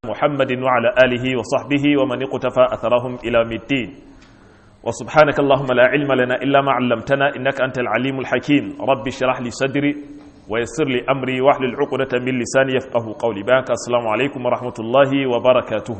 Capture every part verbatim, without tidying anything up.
محمد وعلى آله وصحبه ومن اقتفى أثرهم إلى الدين وسبحانك اللهم لا علم لنا إلا ما علمتنا إنك أنت العليم الحكيم رب اشرح لي صدري ويسر لي أمري واحلل عقدة من لساني يفقه قولي باك السلام عليكم ورحمة الله وبركاته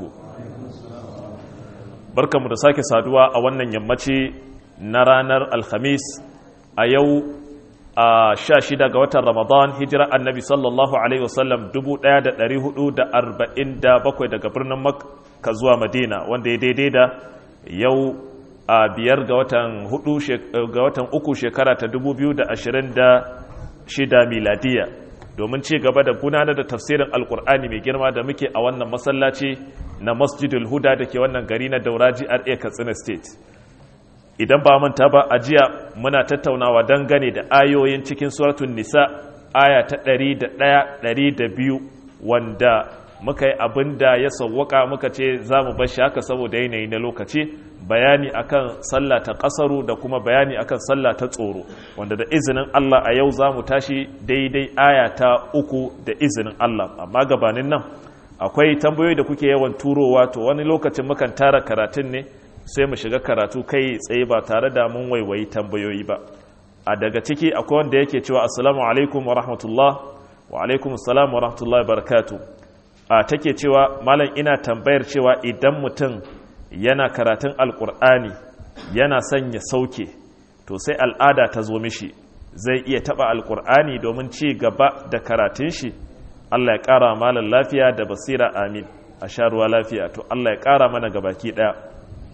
بركة مدساك سادوا أولا يمتي نرانر الخميس أيو a sha shida ga watan Ramadan hijira annabi sallallahu alaihi wasallam dubu ɗaya da ɗari hudu da arba'in da bakwai daga birnin Makka zuwa Madina wanda ya daidai da yau a biyar ga watan hudu ga watan uku shekara ta dubu biyu da ashirin da shida miladiya domin ci gaba da gudanar da tafsirin alkur'ani mai girma da muke a wannan masallaci na Masjidul Huda da ke wannan gari na Dauraji R A Katsina State. Idan ba manta ba a jiya muna tattaunawa dangane da ayoyin cikin suratun nisa aya ta ɗari da ɗaya ɗari da biyu wanda muka yi abin da ya sauwaka muka ce za mu bashi haka saboda yanayi na lokaci bayani akan sallah ta ƙasaru da kuma bayani akan sallah ta tsoro wanda da izinin Allah a yau za mu tashi daidai aya ta uku da izinin Allah amma gabanin nan akwai tambayoyi da kuke yawan turowa to wani lokacin mukan tara karatun ne sai mu shiga karatu kai tsaye ba tare da mun waiwayi tambayoyi ba a daga ciki akwai wanda yake cewa assalamu alaikum wa rahmatullah wa alaikum assalam wa rahmatullahi barakatu a take cewa malam ina tambayar cewa idan mutum yana karatun alkur'ani yana son ya sauke to sai al'ada ta zo mishi zai iya taba alkur'ani domin ci gaba da karatun shi Allah ya kara malam lafiya da basira amin a sha ruwa lafiya to Allah ya kara mana gabaki daya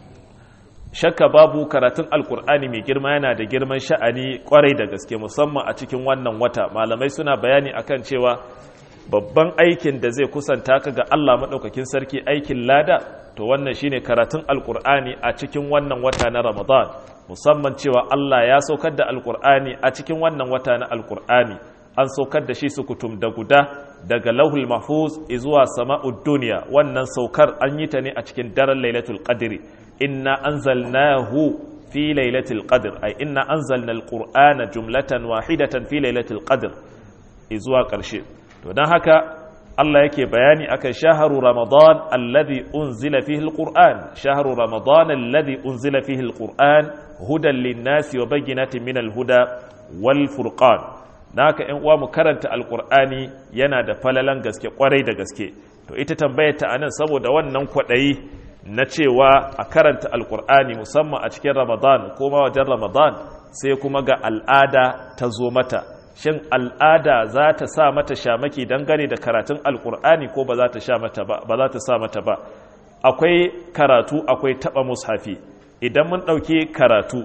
shakka babu karatun alkur'ani mai girma yana da girman sha'ani kwarai da gaske musamman a cikin wannan wata malamai suna bayani akan cewa babban aikin da zai kusanta ka ga Allah maɗaukakin sarki aikin lada to wannan shine karatun alkur'ani a cikin wannan wata na Ramadan musamman cewa Allah ya saukar da alkur'ani a cikin wannan wata na alkur'ani an saukar da shi sukutum da guda daga lauhul mahfuz zuwa sama'ud duniya wannan saukar an yi ta ne a cikin daren lailatul qadri inna anzalnahu fi lailatul qadr ay inna anzalna alqur'ana jumlatan wahidatan fi lailatul qadr zuwa karshe to dan haka Allah yake bayani akan shahru ramadan alladhi unzila fihi alqur'an shahru ramadan alladhi unzila fihi alqur'an hudan lin-nasi wa bayyinatin min alhuda wal furqan naka ƴan uwa mu karanta alqur'ani yana da falalan gaske kwarai da gaske to ita tambayar ta anan saboda wannan kwadayi na cewa a karanta alkur'ani musamman a cikin ramadan ko ma wajen ramadan sai kuma ga al'ada ta zo mata shin al'ada za ta sa mata shamaki dangane da karatun alkur'ani ko ba za ta sha mata ba ba za ta sa mata ba akwai karatu akwai taba mushafi idan mun dauke karatu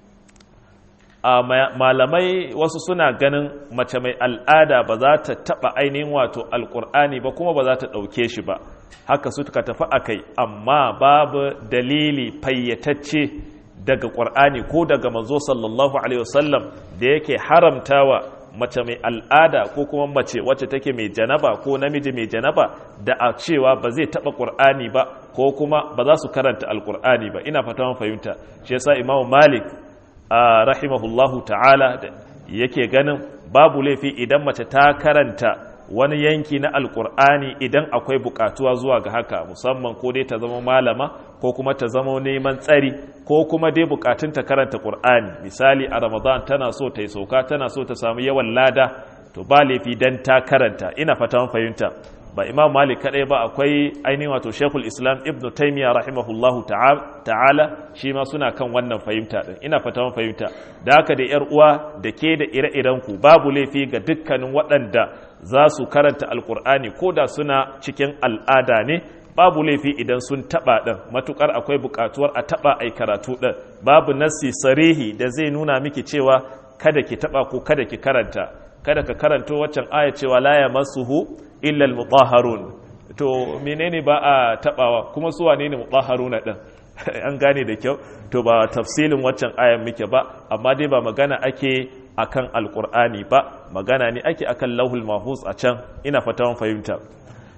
a malamai wasu suna ganin mace mai al'ada ba za ta taba ainihin wato alkur'ani ba kuma ba za ta dauke shi ba haka suka tafi a kai amma babu dalili fayyatacce daga ƙwar'ani ko daga manzo sallallahu alaihi wasallam da yake haramtawa mace mai al'ada ko kuma mace wacce take mai janaba ko namiji mai janaba da a cewa ba zai taɓa ƙwar'ani ba ko kuma ba za su karanta alƙur'ani ba ina fata mun fahimta shi yasa imamu malik rahimahullahu ta'ala yake ganin babu laifi idan mace ta karanta wani yanki na alkur'ani idan akwai bukatuwa zuwa ga haka musamman ko dai ta zama malama ko kuma ta zama neman tsari ko kuma dai bukatun ta karanta qur'ani misali a ramadan tana so ta yi sauka tana so ta samu yawan lada to ba laifi dan ta karanta ina fatan fahimta ba imam malik kadai ba akwai ainihin wato shekul islam ibnu taymiya rahimahullahu ta'ala shi ma suna kan wannan fahimta din ina fatan fahimta da haka da yar uwa da ke da ire-iren ku babu laifi ga dukkanin waɗanda za su karanta alkur'ani ko da suna cikin al'ada ne babu laifi idan sun taba ɗin matukar akwai buƙatuwar a taba ai karatu ɗin babu nassi sarihi da zai nuna miki cewa kada ki taba ko kada ki karanta kada ka karanto waccan aya cewa la yamassuhu illa almutahharun to menene ba a tabawa kuma su wane ne mutahharuna ɗin an gane da kyau to ba tafsilin waccan ayan muke ba amma dai ba magana ake akan alkur'ani ba magana ne ake akan lauhul mahfuz a can ina fata mun fahimta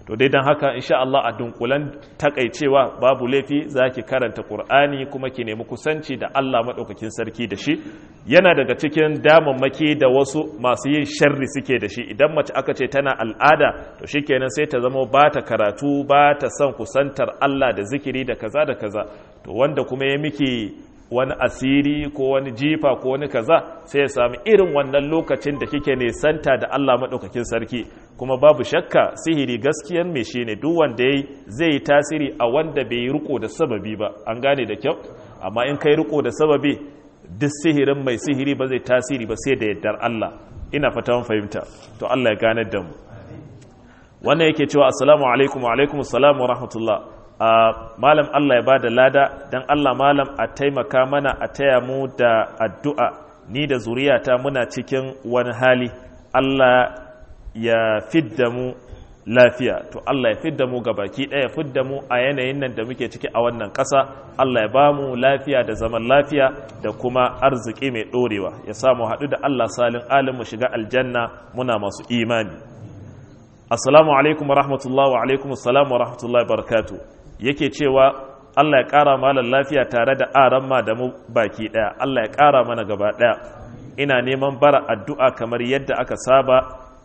to dai dan haka insha Allah a dunkulan takaicewa babu laifi zaki karanta Qur'ani kuma ki nemi kusanci da Allah madaukakin sarki da shi yana daga cikin damammaki da wasu masu yin sharri suke da shi idan mace aka ce tana al'ada to shikenan sai ta zama ba ta karatu ba ta son kusantar Allah da zikiri da kaza da kaza to wanda kuma ya miki wani asiri ko wani jifa ko wani kaza sai ya sami irin wannan lokacin da kike nesanta da Allah maɗaukakin sarki kuma babu shakka sihiri gaskiyan me shi ne duk wanda yayi zai yi tasiri a wanda bai yi riko da sababi ba an gane da kyau amma in kai riko da sababi duk sihirin mai sihiri ba zai tasiri ba sai da yardar Allah ina fata mun fahimta to Allah ya ganar da mu wannan yake cewa assalamu alaikum wa alaikum assalam wa rahmatullah Uh, malam Allah ya ba da lada don Allah malam a taimaka mana a taya mu da addu'a ni da zuriyata muna cikin wani hali Allah ya fidda mu lafiya to Allah ya fidda mu gabaki ɗaya fidda mu a yanayin nan da muke ciki a wannan ƙasa Allah ya ba mu lafiya da zaman lafiya da kuma arziki mai ɗorewa ya samu haɗu da Allah salin alim mu shiga aljanna muna masu imani assalamu alaikum wa rahmatullahi wa alaikum assalam wa rahmatullahi wa barakatuh yake cewa Allah ya ƙara malar lafiya tare da aran ma da mu baki ɗaya Allah ya ƙara mana gaba ɗaya ina neman bara addu'a kamar yadda aka saba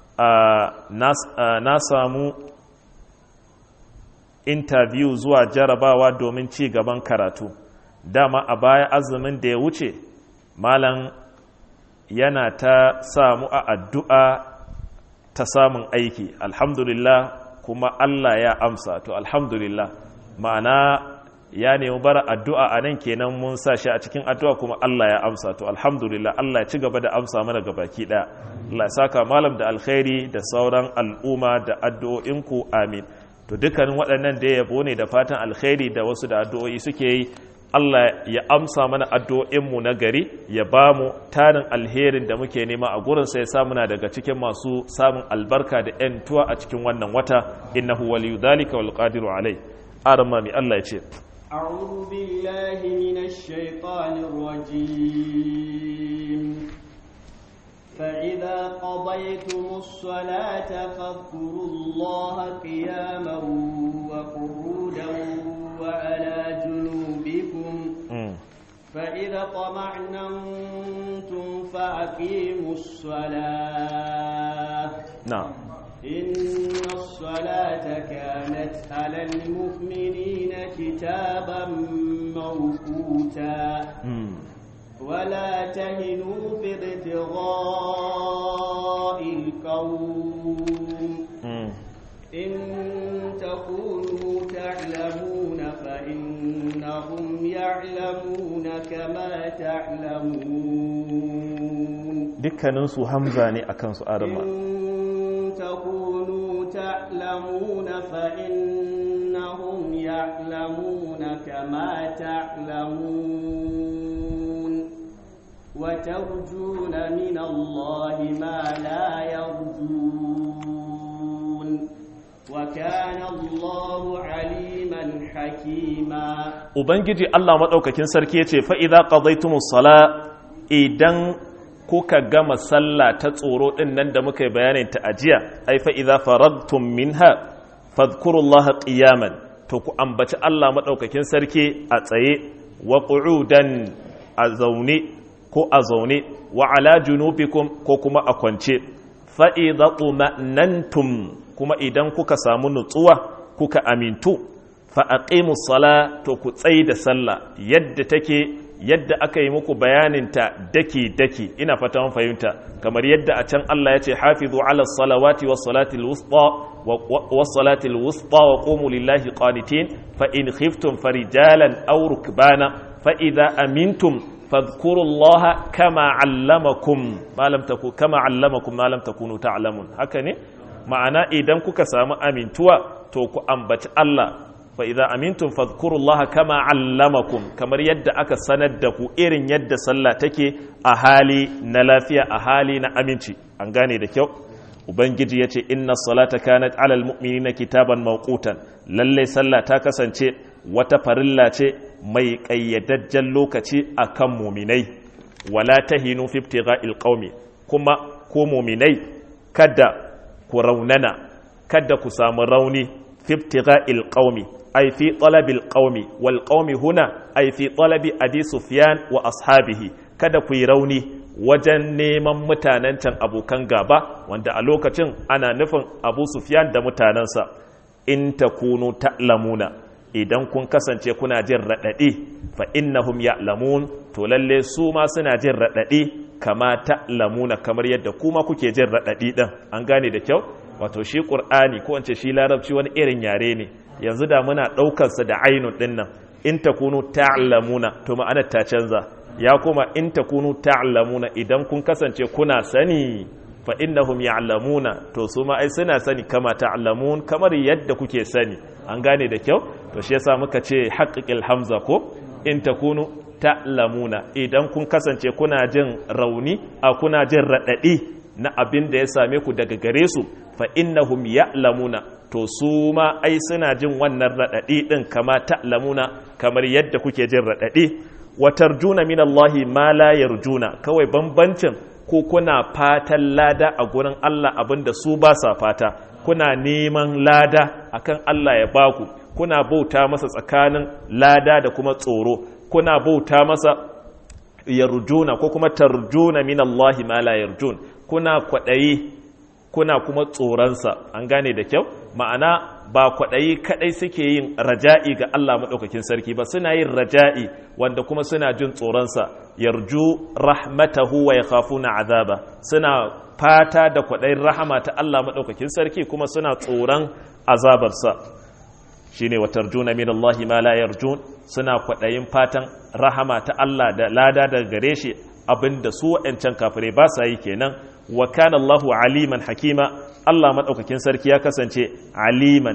na samu interview zuwa jarabawa domin ci gaban karatu dama a baya azumin da ya wuce malam yana ta samu a addu'a ta samun aiki alhamdulillah kuma Allah ya amsa to alhamdulillah ma'ana ya nemi bara addu'a a nan kenan mun sa shi a cikin addu'a kuma Allah ya amsa to alhamdulillah Allah ya ci gaba da amsa mana gabaki ɗaya Allah ya saka malam da alkhairi da sauran al'umma da addu'o'inku amin to dukkanin waɗannan da yabo ne da fatan alkhairi da wasu da addu'o'i suke yi Allah ya amsa mana addu'o'inmu na gari ya ba mu tarin alherin da muke nema a gurin sai ya muna daga cikin masu samun albarka da ‘yantuwa a cikin wannan wata innahu waliyu dhalika wal qadiru alai arama mi Allah ya ce a'udhu billahi minash shaitanir rajim fa idza qadaytumus salata fadhkurullaha qiyaman wa qu'udan wa ala junubikum fa idza tama'nantum fa aqimus salah na'am إن الصلاة كانت على المؤمنين كتابا موقوتا ولا تهنوا في ابتغاء القوم إن تكونوا تعلمون فإنهم يعلمون كما تعلمون dukkaninsu hamza ne akan su arama تكونوا تعلمون فإنهم يعلمون كما تعلمون وترجون من الله ما لا يرجون وكان الله عليما حكيما ubangiji Allah madaukakin sarki yace fa idza qadaytumus sala idan kuka gama sallah ta tsoro din nan da muka yi bayanin ta ajiya ai fa idza faragtum minha fadhkurullaha qiyaman to ku ambaci Allah madaukakin sarki a tsaye wa qu'udan a zaune ko a zaune wa ala junubikum ko kuma a kwance fa idza tuma'nantum kuma idan kuka samu nutsuwa kuka amintu fa aqimus sala to ku tsayi da sallah yadda take yadda aka yi muku bayaninta daki-daki ina fata mun fahimta kamar yadda a can Allah ya ce hafizu ala salawati was salatil wusta was salatil wusta wa qumu lillahi qanitin fa in khiftum farijalan aw rukbana fa idza amintum fadhkurullaha kama allamakum ma lam takunu kama allamakum ma lam takunu ta'lamun haka ne ma'ana idan kuka samu amintuwa to ku ambaci Allah fa idza amintum fadhkurullaha kama allamakum kamar yadda aka sanar da ku irin yadda sallah take a hali na lafiya a hali na aminci an gane da kyau ubangiji yace inna salata kanat alal mu'minina kitaban mawqutan lalle sallah ta kasance wata farilla ce mai kayyadajjen lokaci akan mu'minai wala tahinu fi ibtigha'il qaumi kuma ko mu'minai kada ku raunana kada ku samu rauni fi ibtigha'il qaumi ay fi talabil qaumi wal qaumi huna ay fi talabi abi sufyan wa ashabihi kada ku yi rauni wajen neman mutanen can abokan gaba wanda a lokacin ana nufin abu sufyan da mutanensa in takunu ta'lamuna idan kun kasance kuna jin raɗaɗi fa innahum ya'lamun to lalle su ma suna jin raɗaɗi kama ta'lamuna kamar yadda kuma kuke jin raɗaɗi ɗin an gane da kyau wato shi ƙur'ani ko wance shi larabci wani irin yare ne yanzu da muna ɗaukarsa da ainun ɗin nan in takunu ta'lamuna to ma'anar ta canza ya kuma in takunu ta'lamuna idan kun kasance kuna sani fa innahum ya'lamuna to su ma ai suna sani kama ta'lamun kamar yadda kuke sani an gane da kyau to shi yasa muka ce haqiqil hamza ko in takunu ta'lamuna idan kun kasance kuna jin rauni a kuna jin radadi na abin da ya same ku daga gare su fa innahum ya'lamuna to su ma ai suna jin wannan radadi din kama ta'lamuna kamar yadda kuke jin radadi wa tarjuna min Allah ma la yarjuna kawai bambancin ko kuna fatan lada a gurin Allah abinda su ba sa fata kuna neman lada akan Allah ya baku kuna bauta masa tsakanin lada da kuma tsoro kuna bauta masa yarjuna ko kuma tarjuna min Allah ma la yarjun kuna kwadayi kuna kuma tsoronsa an gane da kyau ma'ana ba kwaɗayi kaɗai suke yin raja'i ga Allah maɗaukakin sarki ba suna yin raja'i wanda kuma suna jin tsoronsa yarju rahmatahu wa yakhafuna azaba suna fata da kwaɗayin rahama ta Allah maɗaukakin sarki kuma suna tsoron azabarsa shine wa tarjuna min Allah ma la yarjun suna kwaɗayin fatan rahama ta Allah da lada daga gare shi abinda su wa'ancan kafirai ba sa yi kenan wa kana Allahu aliman hakima Allah madaukakin sarki ya kasance aliman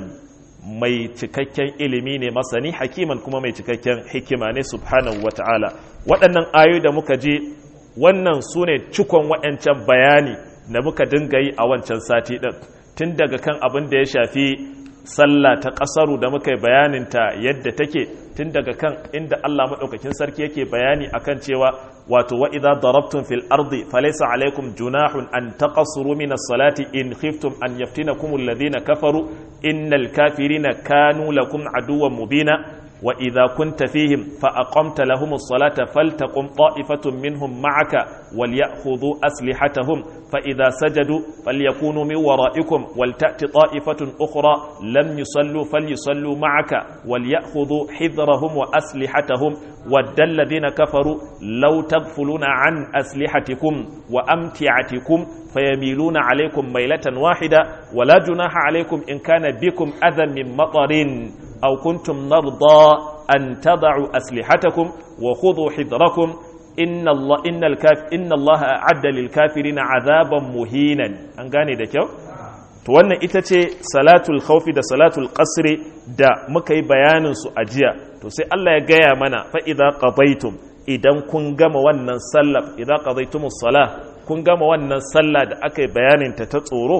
mai cikakken ilimi ne masani hakiman kuma mai cikakken hikima ne subhanahu wata'ala waɗannan ayoyi da muka ji wannan sune cikon waɗancan bayani da muka dinga yi a wancan sati din tun daga kan abin da ya shafi sallah ta ƙasaru da muka yi bayaninta yadda take tun daga kan inda Allah maɗaukakin sarki yake bayani akan cewa wato wa idza darabtum fil ardi falaysa alaykum junahun an taqassuru min as-salati in khiftum an yaftinakum alladhina kafaru innal kafirina kanu lakum aduwwan mubina wa idza kunta fihim fa aqamta lahum as-salata faltaqum ta'ifatun minhum ma'aka walyakhudhu aslihatahum fa idza sajadu falyakunu min wara'ikum walta'ti ta'ifatun ukhra lam yusallu falyusallu ma'aka walyakhudhu hidrahum wa aslihatahum wadda alladhina kafaru law taghfuluna an aslihatikum wa amti'atikum fayamiluna alaykum maylatan wahida wala junaha alaykum in kana bikum adhan min matarin أو كنتم نرضى أن تضعوا أسلحتكم وخذوا حذركم إن الله إن الكاف إن الله أعد للكافرين عذابا مهينا أنغاني ده كيو to wannan ita ce salatul khawfi da salatul qasri da muka yi bayanin su a jiya to sai Allah ya gaya mana fa idza qadaytum idan kun gama wannan sallah idza qadaytumus salah kun gama wannan sallah da aka yi bayanin ta ta tsoro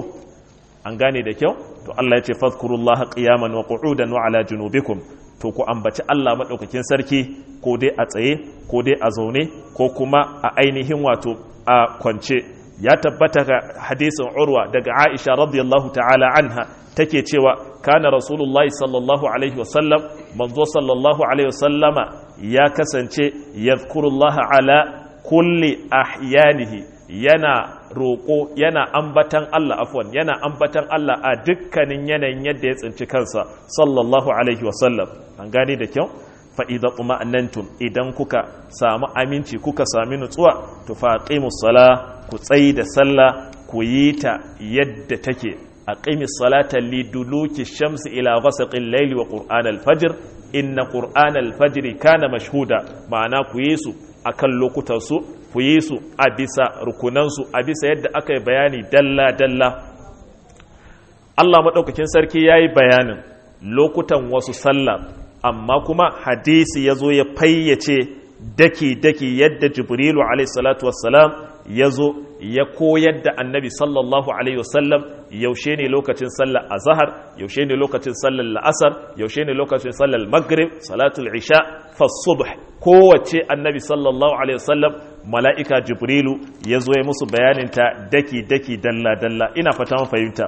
an gane da kyau to Allah ya ce fadhkurullaha qiyaman wa qu'udan wa ala junubikum to ku ambaci Allah madaukakin sarki ko dai a tsaye ko dai a zaune ko kuma a ainihin wato a kwance ya tabbata ga hadisin Urwa daga Aisha radiyallahu ta'ala anha take cewa kana rasulullahi sallallahu alaihi wasallam manzo sallallahu alaihi wasallama ya kasance yadhkurullaha ala kulli ahyanihi yana roƙo yana ambatan Allah afwan yana ambatan Allah a dukkanin yanayin yadda ya tsinci kansa sallallahu alaihi wasallam an gane da kyau fa idza tuma'annantum idan kuka samu aminci kuka sami nutsuwa to faqimus sala ku tsayi da sallah ku yi ta yadda take aqimis salata liduluki shamsi ila ghasaqil layli wa qur'an al-fajr inna qur'an al-fajr kana mashhuda ma'ana ku yi su akan lokutan su ku yi su a bisa rukunansu a bisa yadda aka yi bayani dalla-dalla Allah maɗaukakin sarki ya yi bayanin lokutan wasu sallah amma kuma hadisi ya zo ya fayyace daki-daki yadda jibrilu alaihissalatu wassalam ya zo ya koyar da annabi sallallahu alaihi wasallam yaushe ne lokacin sallar azhar yaushe ne lokacin sallar la'asar yaushe ne lokacin sallar maghrib salatul isha fasubh kowace annabi sallallahu alaihi wasallam mala'ika jibrilu ya zo ya musu bayaninta daki-daki dalla-dalla ina fata mun fahimta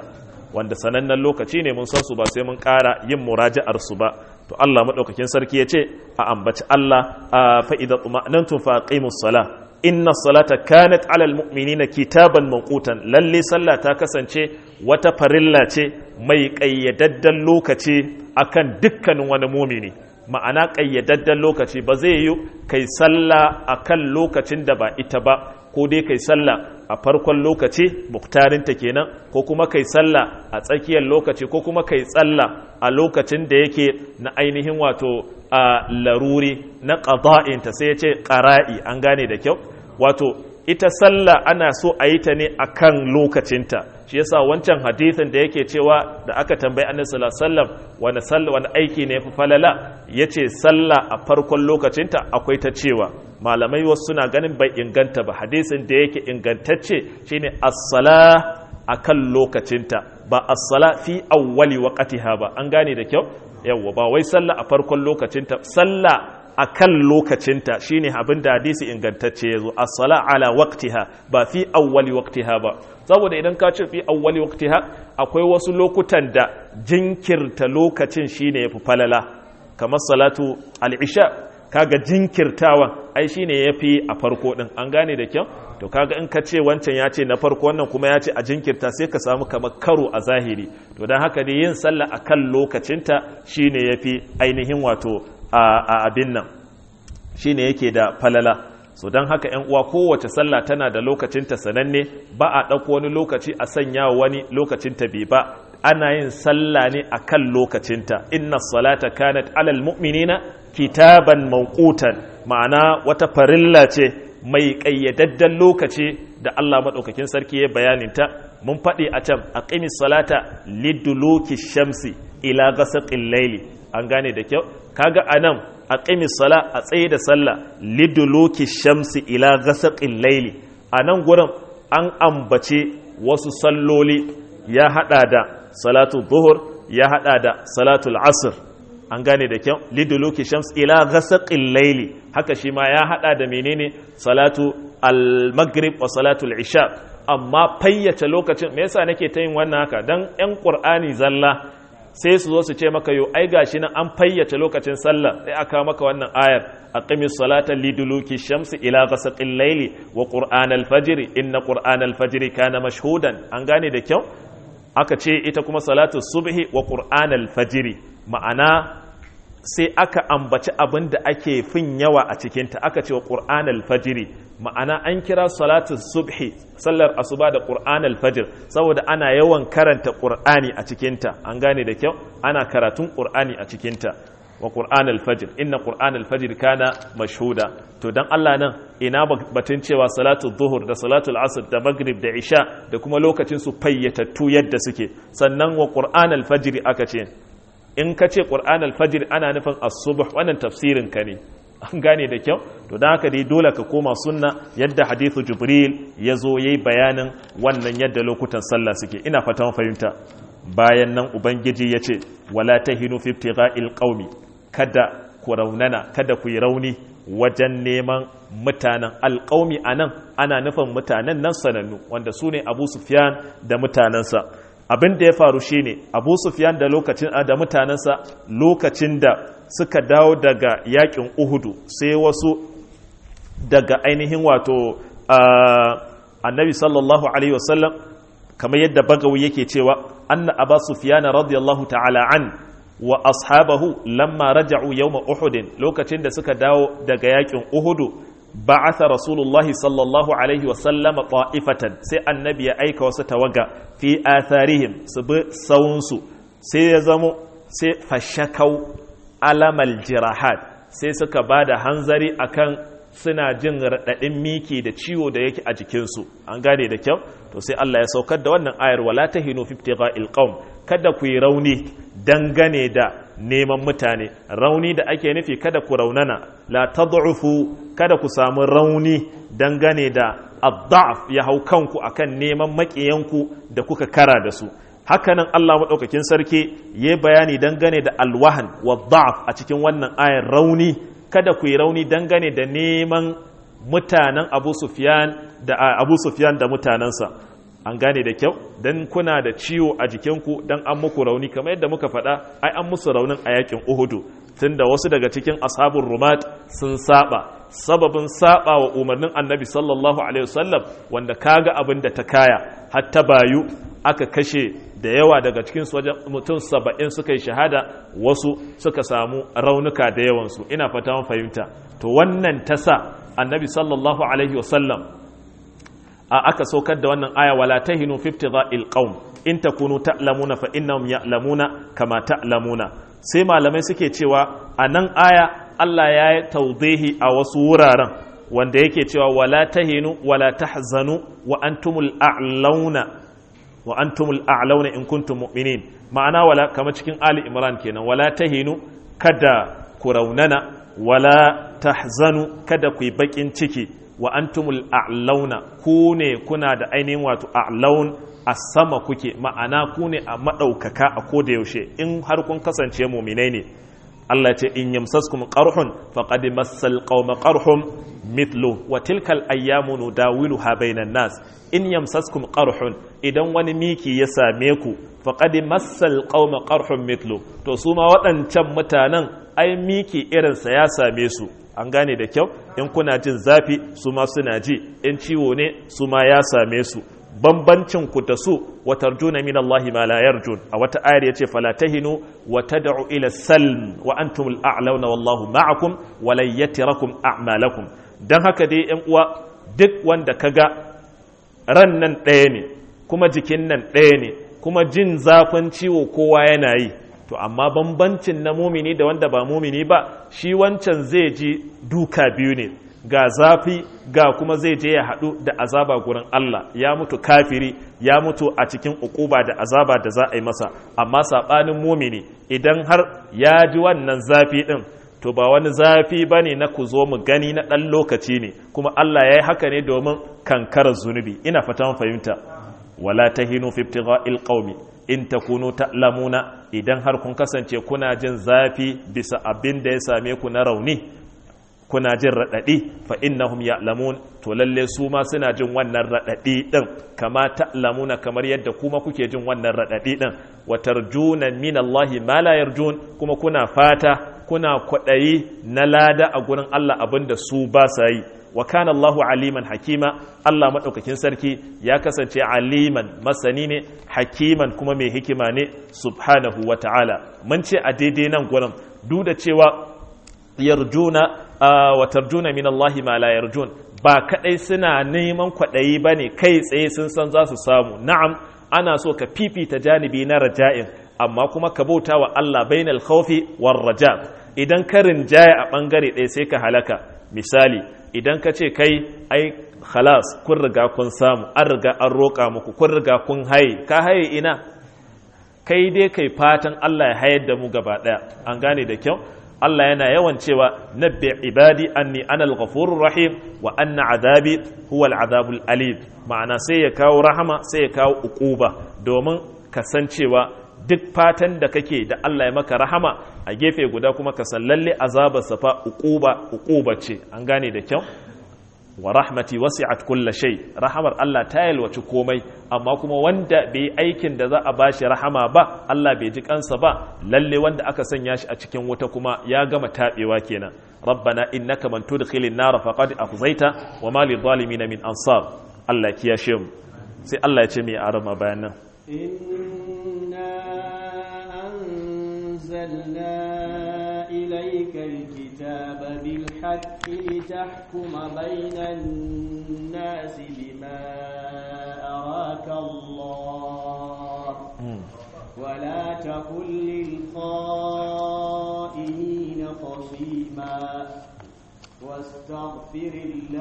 wanda sanannen lokaci ne mun san su ba sai mun ƙara yin muraja'ar su ba. To Allah madaukakin sarki ya ce a ambaci Allah fa idza tuma'nantum fa aqimus salah inna salata kanat alal mu'minina kitaban mawqutan, lalle sallah ta kasance wata farilla ce mai kayyadaddan lokaci akan dukkanin wani mumini. Ma'ana kayyadaddan lokaci, ba zai yi kai sallah akan lokacin da ba ita ba, ko dai kai sallah a farkon lokaci muktarinta kenan, ko kuma kai sallah a tsakiyar lokaci, ko kuma kai sallah a lokacin da yake na ainihin wato a laruri na qada'inta, sai ya ce qara'i. An gane da kyau, wato ita sallah ana so a yi ta ne akan lokacinta. Shi yasa wancan hadisin da yake cewa da aka tambayi annabi sallallahu alaihi wasallam wani sallah wani aiki ne fi falala, yace sallah a farkon lokacinta, akwai ta cewa malamai wasu suna ganin bai inganta ba. Hadisin da yake ingantacce shine as-sala akan lokacinta, ba as-sala fi awwali waqtiha ba. An gane da kyau, yawa ba wai sallah a farkon lokacinta, sallah akan lokacinta shine abin da hadisi ingantacce yazo, as-sala ala waqtiha ba fi awwali waqtiha ba. Saboda idan ka ce fi awwali waqtiha, akwai wasu lokutan da jinkirta lokacin shine yafi falala, kamar salatu al-isha, kaga jinkirtawan ai shine yafi a farko din. An gane da kyau, to kaga in ka ce wancan ya ce na farko wannan kuma ya ce a jinkirta, sai ka samu kamar karo a zahiri. To dan haka dai yin sallah akan lokacinta shine yafi ainihin wato a abin nan, shine yake da falala. So don haka ‘yan uwa, kowace sallah tana da lokacinta sananne, ba a ɗauko wani lokaci a sanya wani lokacinta bai ba, ana yin sallah ne a kan lokacinta. Inna salata kanat alal mu'minina kitaban mawqutan, ma'ana wata farilla ce mai ƙayyadadden lokaci da Allah maɗaukakin sarki ya bayaninta. Mun faɗi a can, aqimis salata liduluki shamsi ila ghasaqil layli. An gane da kyau, kaga anan aqimis sala a tsaye da sallah liduluki shamsi ila ghasaqil layli. Anan gurin an ambace wasu salloli, ya hada da salatul zuhur, ya hada da salatul asr. An gane da kyau, liduluki shams ila ghasaqil layli, haka shi ma ya hada da menene salatu al-maghrib wa salatul isha. Amma fayyace lokacin, me yasa nake ta yin wannan haka? Dan yan qur'ani zalla sai su zo su ce maka yo ai gashi nan an fayyace lokacin sallah, sai aka maka wannan ayar aqimis salata liduluki shamsi ila ghasaqil layli wa qur'anal fajr inna qur'anal fajr kana mashhudan. An gane da kyau, aka ce ita kuma salatu subhi wa qur'anal fajr, ma'ana sai aka ambaci abin da ake fin yawa a cikinta, aka ce wa qur'anal fajr, ma'ana an kira salatu subhi sallar asuba da qur'anal fajr saboda ana yawan karanta qur'ani a cikinta. An gane da kyau, ana karatun qur'ani a cikinta. Wa qur'anal fajr inna qur'anal fajr kana mashhuda. To dan Allah nan ina batun cewa salatu dhuhur da salatul asr da maghrib da isha da kuma lokacin su fayyatattu yadda suke. Sannan wa qur'anal fajr aka ce, in ka ce qur'anal fajr ana nufin as-subh, wannan tafsirin ka ne. An gane da kyau, to dan haka dai dole ka koma sunna yadda hadithu jibril ya zo yayi bayanin wannan yadda lokutan sallah suke. Ina fatan fahimta. Bayan nan ubangiji ya ce wala tahinu fi ibtigha'il qaumi, kada ku raunana, kada ku yi rauni wajen neman mutanen alƙaumi. Anan ana nufin mutanen nan sanannu wanda su ne Abu Sufyan da mutanensa. Abin da ya faru shine Abu Sufyan da lokacin da mutanensa, lokacin da suka dawo daga yakin Uhudu, sai wasu daga ainihin wato annabi sallallahu alaihi wasallam, kamar yadda Bagawi yake cewa anna Abu Sufyan radiyallahu ta'ala an wa ashabahu lamma raja'u yawma Uhud, lokacin da suka dawo daga yakin Uhudu, ba'atha rasulullahi sallallahu alaihi wasallam ta'ifatan, sai annabi ya aika wasu tawaga fi atharihim, su bi sawunsu, sai ya zamo sai fashakau alamal jirahat, sai suka ba da hanzari akan suna jin raɗaɗin miki da ciwo da yake a jikinsu. An gane da kyau, to sai Allah ya saukar da wannan ayar wala tahinu fi ibtigha'il qaum, kada ku yi rauni dangane da neman mutane. Rauni da ake nufi kada ku raunana, la tad'ufu, kada ku samu rauni dangane da ad-da'f ya hau kanku akan neman makiyanku da kuka kara da su. Hakanan Allah maɗaukakin sarki ya bayani dangane da alwahan wa da'af a cikin wannan ayar rauni, kada ku yi rauni dangane da neman mutanen Abu Sufyan da Abu Sufyan da mutanensa. an gane da kyau dan kuna da ciwo a jikinku dan an muku rauni kamar yadda muka faɗa ai an musu raunin a yakin Uhudu tunda wasu daga cikin ashabul rumat sun saba sababin saba wa umarnin annabi sallallahu alaihi wasallam wanda kaga abin da ta kaya hatta bayu aka kashe da yawa daga cikin su wajen mutum saba'in suka yi shahada wasu suka samu raunuka da yawansu ina fata mun fahimta to wannan ta sa annabi sallallahu alaihi wasallam a aka saukar da wannan aya wala tahinu fi ibtigha'il qaum in takunu ta'lamuna fa innahum ya'lamuna kama ta'lamuna sai malamai suke cewa a nan aya Allah ya yi taudihi a wasu wuraren wanda yake cewa wala tahinu wala tahzanu wa antumul a'launa wa antumul a'launa in kuntum mu'minin ma'ana wala kamar cikin Ali Imran kenan wala tahinu kada ku raunana wala tahzanu kada ku yi bakin ciki wa antumul a'launa ku ne kuna da ainihin wato a'laun a sama kuke ma'ana ku ne a madaukaka a koda yaushe in har kun kasance mu'minai ne Allah ce in yamsaskum qarhun faqad massal qauma qarhum mithlu wa tilkal ayyamu nudawiluha bainan nas in yamsaskum qarhun idan wani miki ya same ku faqad massal qauma qarhum mithlu to su ma waɗancan mutanen ai miki irin sa ya same su an gane da kyau in kuna jin zafi su ma suna ji in ciwo ne su ma ya same su bambancin ku da su wa tarjuna min Allah ma la yarjun a wata ayar yace fala tahinu wa tad'u ila salm wa antumul a'launa wallahu ma'akum wa la yatirakum a'malakum dan haka dai ƴan uwa duk wanda kaga ran nan ɗaya ne kuma jikin nan ɗaya ne kuma jin zafin ciwo kowa yana yi to amma bambancin na mumini da wanda ba mumini ba shi wancan zai ji duka biyu ne ga zafi ga kuma zai je ya haɗu da azaba gurin Allah ya mutu kafiri ya mutu a cikin ukuba da azaba da za a yi masa amma saɓanin mumini idan har ya ji wannan zafi ɗin to ba wani zafi ba ne na ku zo mu gani na ɗan lokaci ne kuma Allah ya yi haka ne domin kankarar zunubi ina fata fahimta wala tahinu fi ibtigha'il qaumi in takunu ta'lamuna idan har kun kasance kuna jin zafi bisa abin da ya same ku na rauni kuna jin raɗaɗi fa innahum ya'lamun to lalle su ma suna jin wannan raɗaɗi ɗin kama ta'lamuna kamar yadda kuma kuke jin wannan raɗaɗi ɗin wa tarjuna min Allah ma la yarjun kuma kuna fata kuna kwaɗayi na lada a gurin Allah abinda su ba sa yi wa kana Allahu aliman hakima Allah madaukakin sarki ya kasance aliman masani ne hakiman kuma mai hikima ne subhanahu wa ta'ala mun ce a daidai nan gurin duk da cewa yarjuna wa tarjuna min Allah ma la yarjun ba kadai suna neman kwadayi bane kai tsaye sun san za su samu na'am ana so ka fifita janibi na raja'in amma kuma ka bauta wa Allah bainal khawfi war raja idan ka rinjaya a bangare ɗaya sai ka halaka misali idan ka ce kai ai khalas kun riga kun samu an riga an roƙa muku kun riga kun haye ka haye ina kai dai kai fatan Allah ya hayar da mu gaba ɗaya an gane da kyau Allah yana yawan cewa nabbi ibadi anni ana al-ghafurur rahim wa anna adabi huwa al-adabul alim ma'ana sai ya kawo rahama sai ya kawo uquba domin kasancewa duk fatan da kake da Allah ya maka rahama a gefe guda kuma ka san lalle azabar sa fa uquba uquba ce an gane da kyau wa rahmati wasi'at kulli shay rahamar Allah ta yalwaci komai amma kuma wanda bai aikin da za a bashi rahama ba Allah bai ji kansa ba lalle wanda aka sanya shi a cikin wuta kuma ya gama tabewa kenan rabbana innaka man tudkhilin nar faqad akhzaita wa ma lidh zalimin min ansar Allah kiyashe mu sai Allah ya ce mai arama bayanan أنزلنا إليك الكتاب بالحق لتحكم بين الناس بما أراك الله ولا تكن للخائنين خصيما واستغفر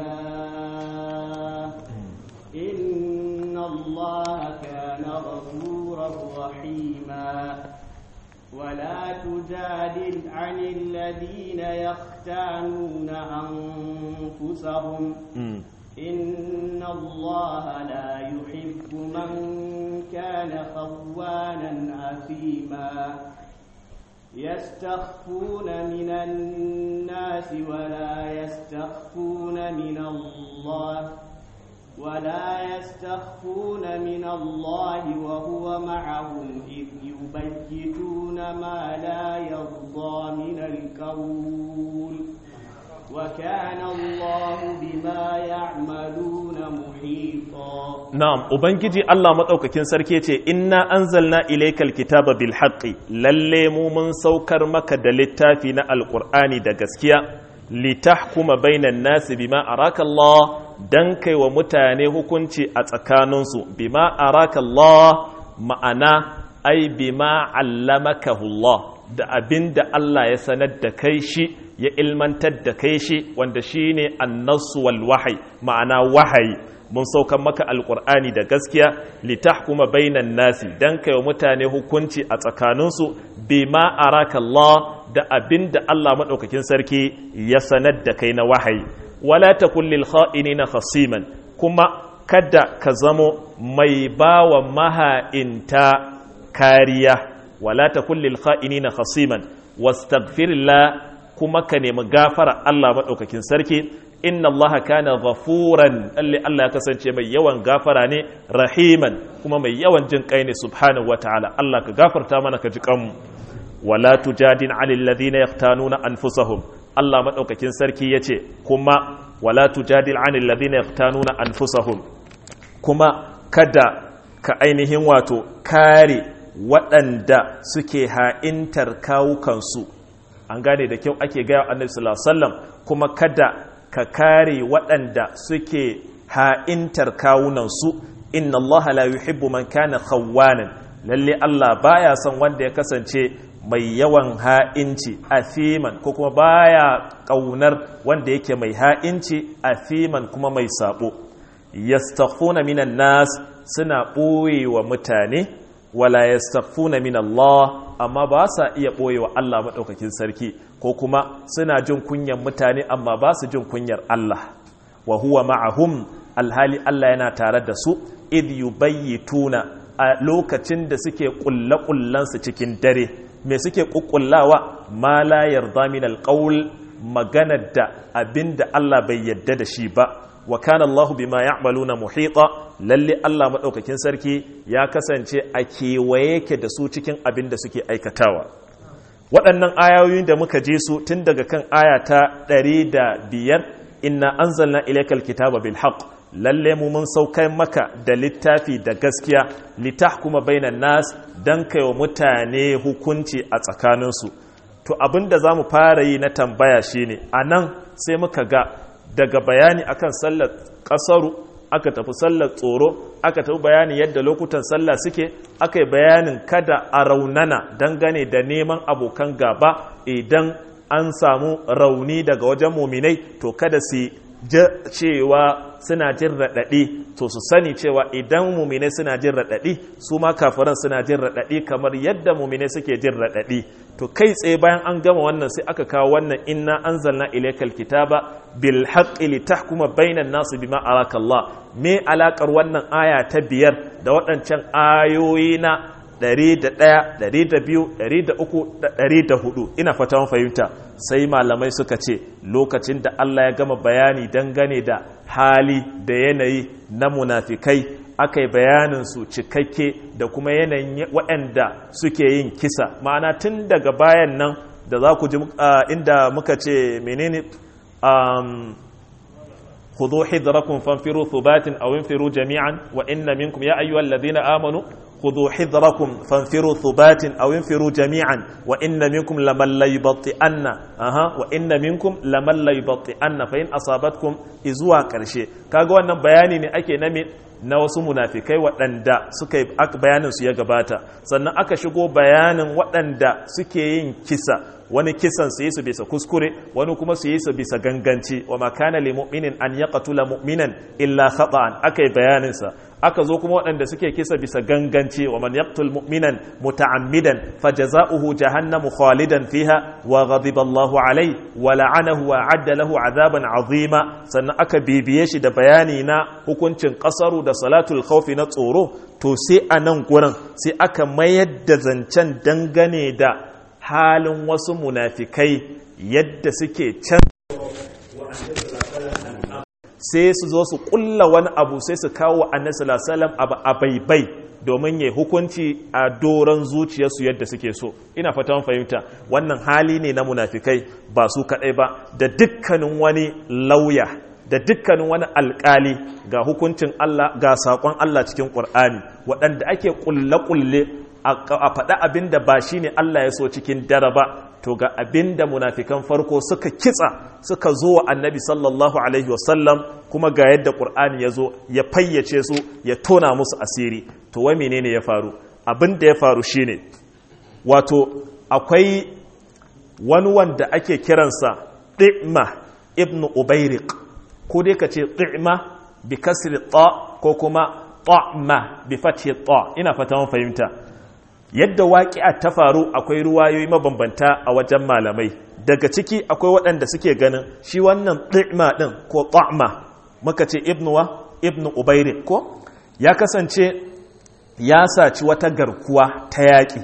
الله إن الله كان غفورا رحيما ولا تجادل عن الذين يختانون أنفسهم إن الله لا يحب من كان خوانا أثيما يستخفون من الناس ولا يستخفون من الله ولا يستخفون من الله وهو معهم إذ يبيتون ما لا يرضى من القول وكان الله بما يعملون محيطا. نعم ubangiji Allah madaukakin sarki yace inna anzalna ilaykal kitaba bil haqqi lalle mu mun saukar maka da littafi na alqur'ani da gaskiya litahkuma bainan nasi bima araka Allah dan kai wa mutane hukunci a tsakaninsu bima araka Allah ma'ana ai bima allamakahu Allah da abinda Allah ya sanar da kai shi ya ilmantar da kai shi wanda shine annasu wal wahyi ma'ana wahayi mun saukan maka alqur'ani da gaskiya litahkuma bainan nasi dan kai wa mutane hukunci a tsakaninsu bima araka Allah da abinda Allah madaukakin sarki ya sanar da kai na wahayi wala takul lil kha'inina khasiman kuma kada ka zamo mai bawa maha'inta kariya wala takul lil kha'inina khasiman wastaghfirillah kuma ka nemi gafara Allah madaukakin sarki inna Allah kana ghafuran alli Allah ya kasance mai yawan gafara ne rahiman kuma mai yawan jin kai ne subhanahu wataala Allah ka gafarta mana ka ji kanmu wala tujadin alil ladina yaqtanuna anfusahum Allah madaukakin sarki yace kuma wala tujadil anil ladina yaqtanuna anfusahum kuma kada ka ainihin wato kare waɗanda suke ha'intar kawukansu an gane da kyau ake gaya annabi sallallahu alaihi wasallam kuma kada ka kare waɗanda suke ha'intar kawunansu inna Allah la yuhibbu man kana khawwanan lalle Allah baya son wanda ya kasance mai yawan ha'inci afiman ko kuma baya kaunar wanda yake mai ha'inci afiman kuma mai sabo yastaghfuna minan nas suna ɓoye wa mutane wala yastaghfuna min Allah amma ba sa iya ɓoye wa Allah maɗaukakin sarki ko kuma suna jin kunyar mutane amma ba su jin kunyar Allah wa huwa ma'ahum alhali Allah yana tare da su idh yubayyituna a lokacin da suke kullakullan su cikin dare me suke kukkullawa ma la yarda min alqawl maganar da abinda Allah bai yadda da shi ba wa kana Allah bima ya'maluna muhita lalle Allah madaukakin sarki ya kasance a kewaye yake da su cikin abin da suke aikatawa waɗannan ayoyin da muka je su tun daga kan aya ta ɗari da biyar inna anzalna ilaykal kitaba bil haqq lalle mu mun saukar maka da littafi da gaskiya litahkuma bainan nas dan kai wa mutane hukunci a tsakaninsu to abinda zamu fara yi na tambaya shine anan sai muka ga daga bayani akan sallar kasaru aka tafi sallar tsoro aka tafi bayani yadda lokutan sallah suke aka yi bayanin kada a raunana dangane da neman abokan gaba idan an samu rauni daga wajen muminai to kada su cewa suna jin raɗaɗi to su sani cewa idan muminai suna jin raɗaɗi su ma kafiran suna jin raɗaɗi kamar yadda muminai suke jin raɗaɗi to kai tsaye bayan an gama wannan sai aka kawo wannan inna anzalna ilaykal kitaba bil haqqi litahkuma bainan nasi bima araka Allah me alakar wannan aya ta biyar da waɗancan ayoyi na ɗari da ɗaya, ɗari da biyu, ɗari da uku, da ɗari da hudu ina fata fahimta sai malamai suka ce lokacin da Allah ya gama bayani dangane da hali da yanayi na munafikai aka yi bayaninsu cikakke da kuma yanayin waɗanda suke yin kisa ma'ana tun daga bayan nan da za ku ji inda muka ce menene khudhu hidrakum fanfiru thubatin aw infiru jami'an wa inna minkum ya ayyuhal ladina amanu خذوا حذركم فانفروا ثبات أو انفروا جميعا وإن منكم لمن لا يبطئن أها وإن منكم لمن لا يبطئن فإن أصابتكم إزوا كرشي kaga wannan bayani ne ake nami na wasu munafikai waɗanda suka yi bayanin su ya gabata sannan aka shigo bayanin waɗanda suke yin kisa wani kisan su yi su bisa kuskure wani kuma su yi su bisa ganganci wa ma kana lil mu'minin an yaqtula mu'minan illa khata'an akai bayanin sa aka zo kuma waɗanda suke kisa bisa ganganci wa man yaqtul mu'minan muta'ammidan fajaza'uhu jahannamu khalidan fiha wa ghadiba Allahu alayhi wa la'anahu wa 'adda lahu 'adaban 'azima sannan aka bibiye shi da bayani na hukuncin qasaru da salatul khawfi na tsoro to sai anan gurin sai aka mayar da zancen dangane da halin wasu munafikai yadda suke can sai su zo su kulla wani abu sai su kawo annabi sallallahu alaihi wasallam abu a baibai domin ya hukunci a doron zuciyarsu yadda suke so. Ina fatan fahimta wannan hali ne na munafikai ba su kadai ba, da dukkanin wani lauya da dukkanin wani alkali ga hukuncin Allah ga sakon Allah cikin Qur'ani waɗanda ake kulle-kulle a faɗa abin da ba shi ne Allah ya so cikin dare ba, to ga abin da munafikan farko suka kitsa suka zo wa annabi sallallahu alaihi wasallam, kuma ga yadda ƙur'ani ya zo ya fayyace su ya tona musu asiri. To wai menene ya faru? Abin da ya faru shine wato akwai wani wanda ake kiransa Di'ma ibn Ubayriq, ko dai ka ce Di'ma bi kasri ta ko kuma Ta'ma bi fathi ta. Ina fata mun fahimta yadda waƙi'a ta faru. Akwai ruwayoyi mabambanta a wajen malamai, daga ciki akwai waɗanda suke ganin shi wannan Di'ma ɗin ko Ta'ma, muka ce ibnu wa ibnu Ubayriq ko, ya kasance ya saci wata garkuwa ta yaƙi.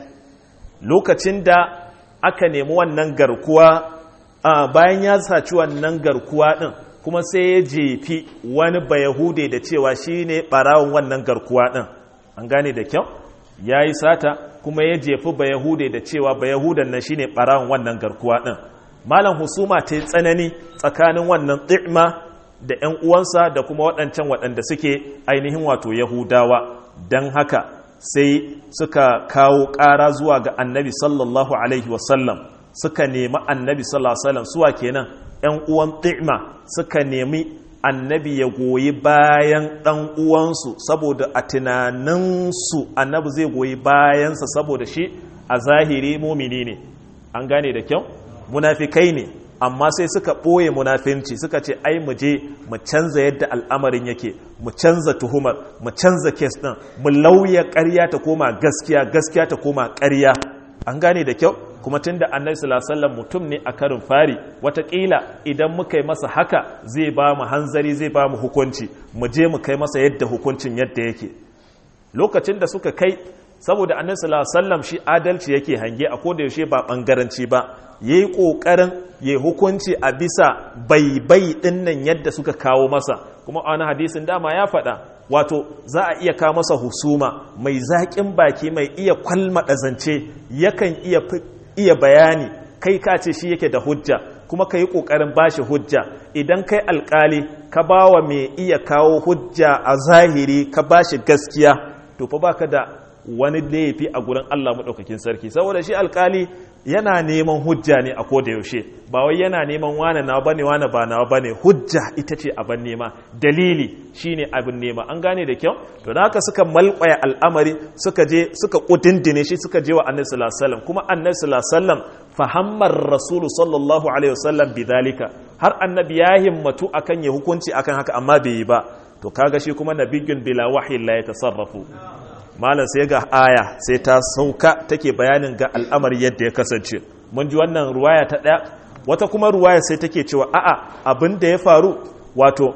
Lokacin da aka nemi wannan garkuwa, bayan ya saci wannan garkuwa ɗin kuma sai ya jefi wani bayahude da cewa shi ne ɓarawon wannan garkuwa ɗin. An gane da kyau? Ya yi sata kuma ya jefi bayahude da cewa bayahudan nan shi ne ɓarawon wannan garkuwa ɗin. Malam husuma ta yi tsanani tsakanin wannan Di'ma da ‘yan uwansa da kuma waɗancan waɗanda suke ainihin wato Yahudawa, don haka sai suka kawo ƙara zuwa ga annabi sallallahu alaihi wasallam, suka nemi annabi sallallahu alaihi wasallam, suwa kenan ‘yan uwan Di'ma suka nemi annabi ya goyi bayan ɗan uwansu, saboda a tunaninsu annabi zai goyi bayansa saboda shi a zahiri mumini ne. An gane da kyau? Munafikai ne, amma sai suka ɓoye munafinci, suka ce ai mu je mu canza yadda al'amarin yake, mu canza tuhumar, mu canza kes ɗin, mu lauya ƙarya ta koma gaskiya, gaskiya ta koma ƙarya. An gane da kyau? Kuma tun da annabi sallallahu alaihi wasallam mutum ne a karin fari, watakila idan muka yi masa haka zai ba mu hanzari, zai ba mu hukunci, mu je mu kai masa yadda hukuncin yadda yake. Lokacin da suka kai, saboda annabi sallallahu alaihi wasallam shi adalci yake hange a koda yaushe ba bangaranci ba, yayi kokarin yayi hukunci a bisa baibai din nan yadda suka kawo masa. Kuma a wani hadisin dama ya faɗa, wato za a iya kawo masa husuma mai zaƙin baki, mai iya kwalmada zance, yakan iya iya bayani, kai ka ce shi yake da hujja, kuma ka yi ƙoƙarin ba shi hujja. Idan kai alƙali ka ba wa mai iya kawo hujja a zahiri ka ba shi gaskiya, to fa baka da wani laifi a gurin Allah maɗaukakin sarki, saboda shi alƙali yana neman hujja ne a koda yaushe, ba wai yana neman wane na bane wane ba na bane. Hujja ita ce abin nema, dalili shine abin nema. An gane da kyau? To da haka suka malƙwaya al'amari, suka je suka kudindine shi, suka je wa annabi sallallahu alaihi wasallam, kuma annabi sallallahu alaihi wasallam fahammar rasulu sallallahu alaihi wasallam bidalika, har annabi ya himmatu akan ya hukunci akan haka, amma bai yi ba. To kaga shi kuma nabiyyun bila wahyi la yatasarrafu. Malam sai ga aya sai ta sauka take bayanin ga al'amari yadda ya kasance. Mun ji wannan ruwaya ta ɗaya. Wata kuma ruwaya sai take cewa a'a abin da ya faru wato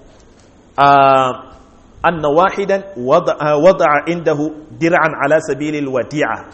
anna wahidan wada'a indahu dir'an ala sabilil wadi'a,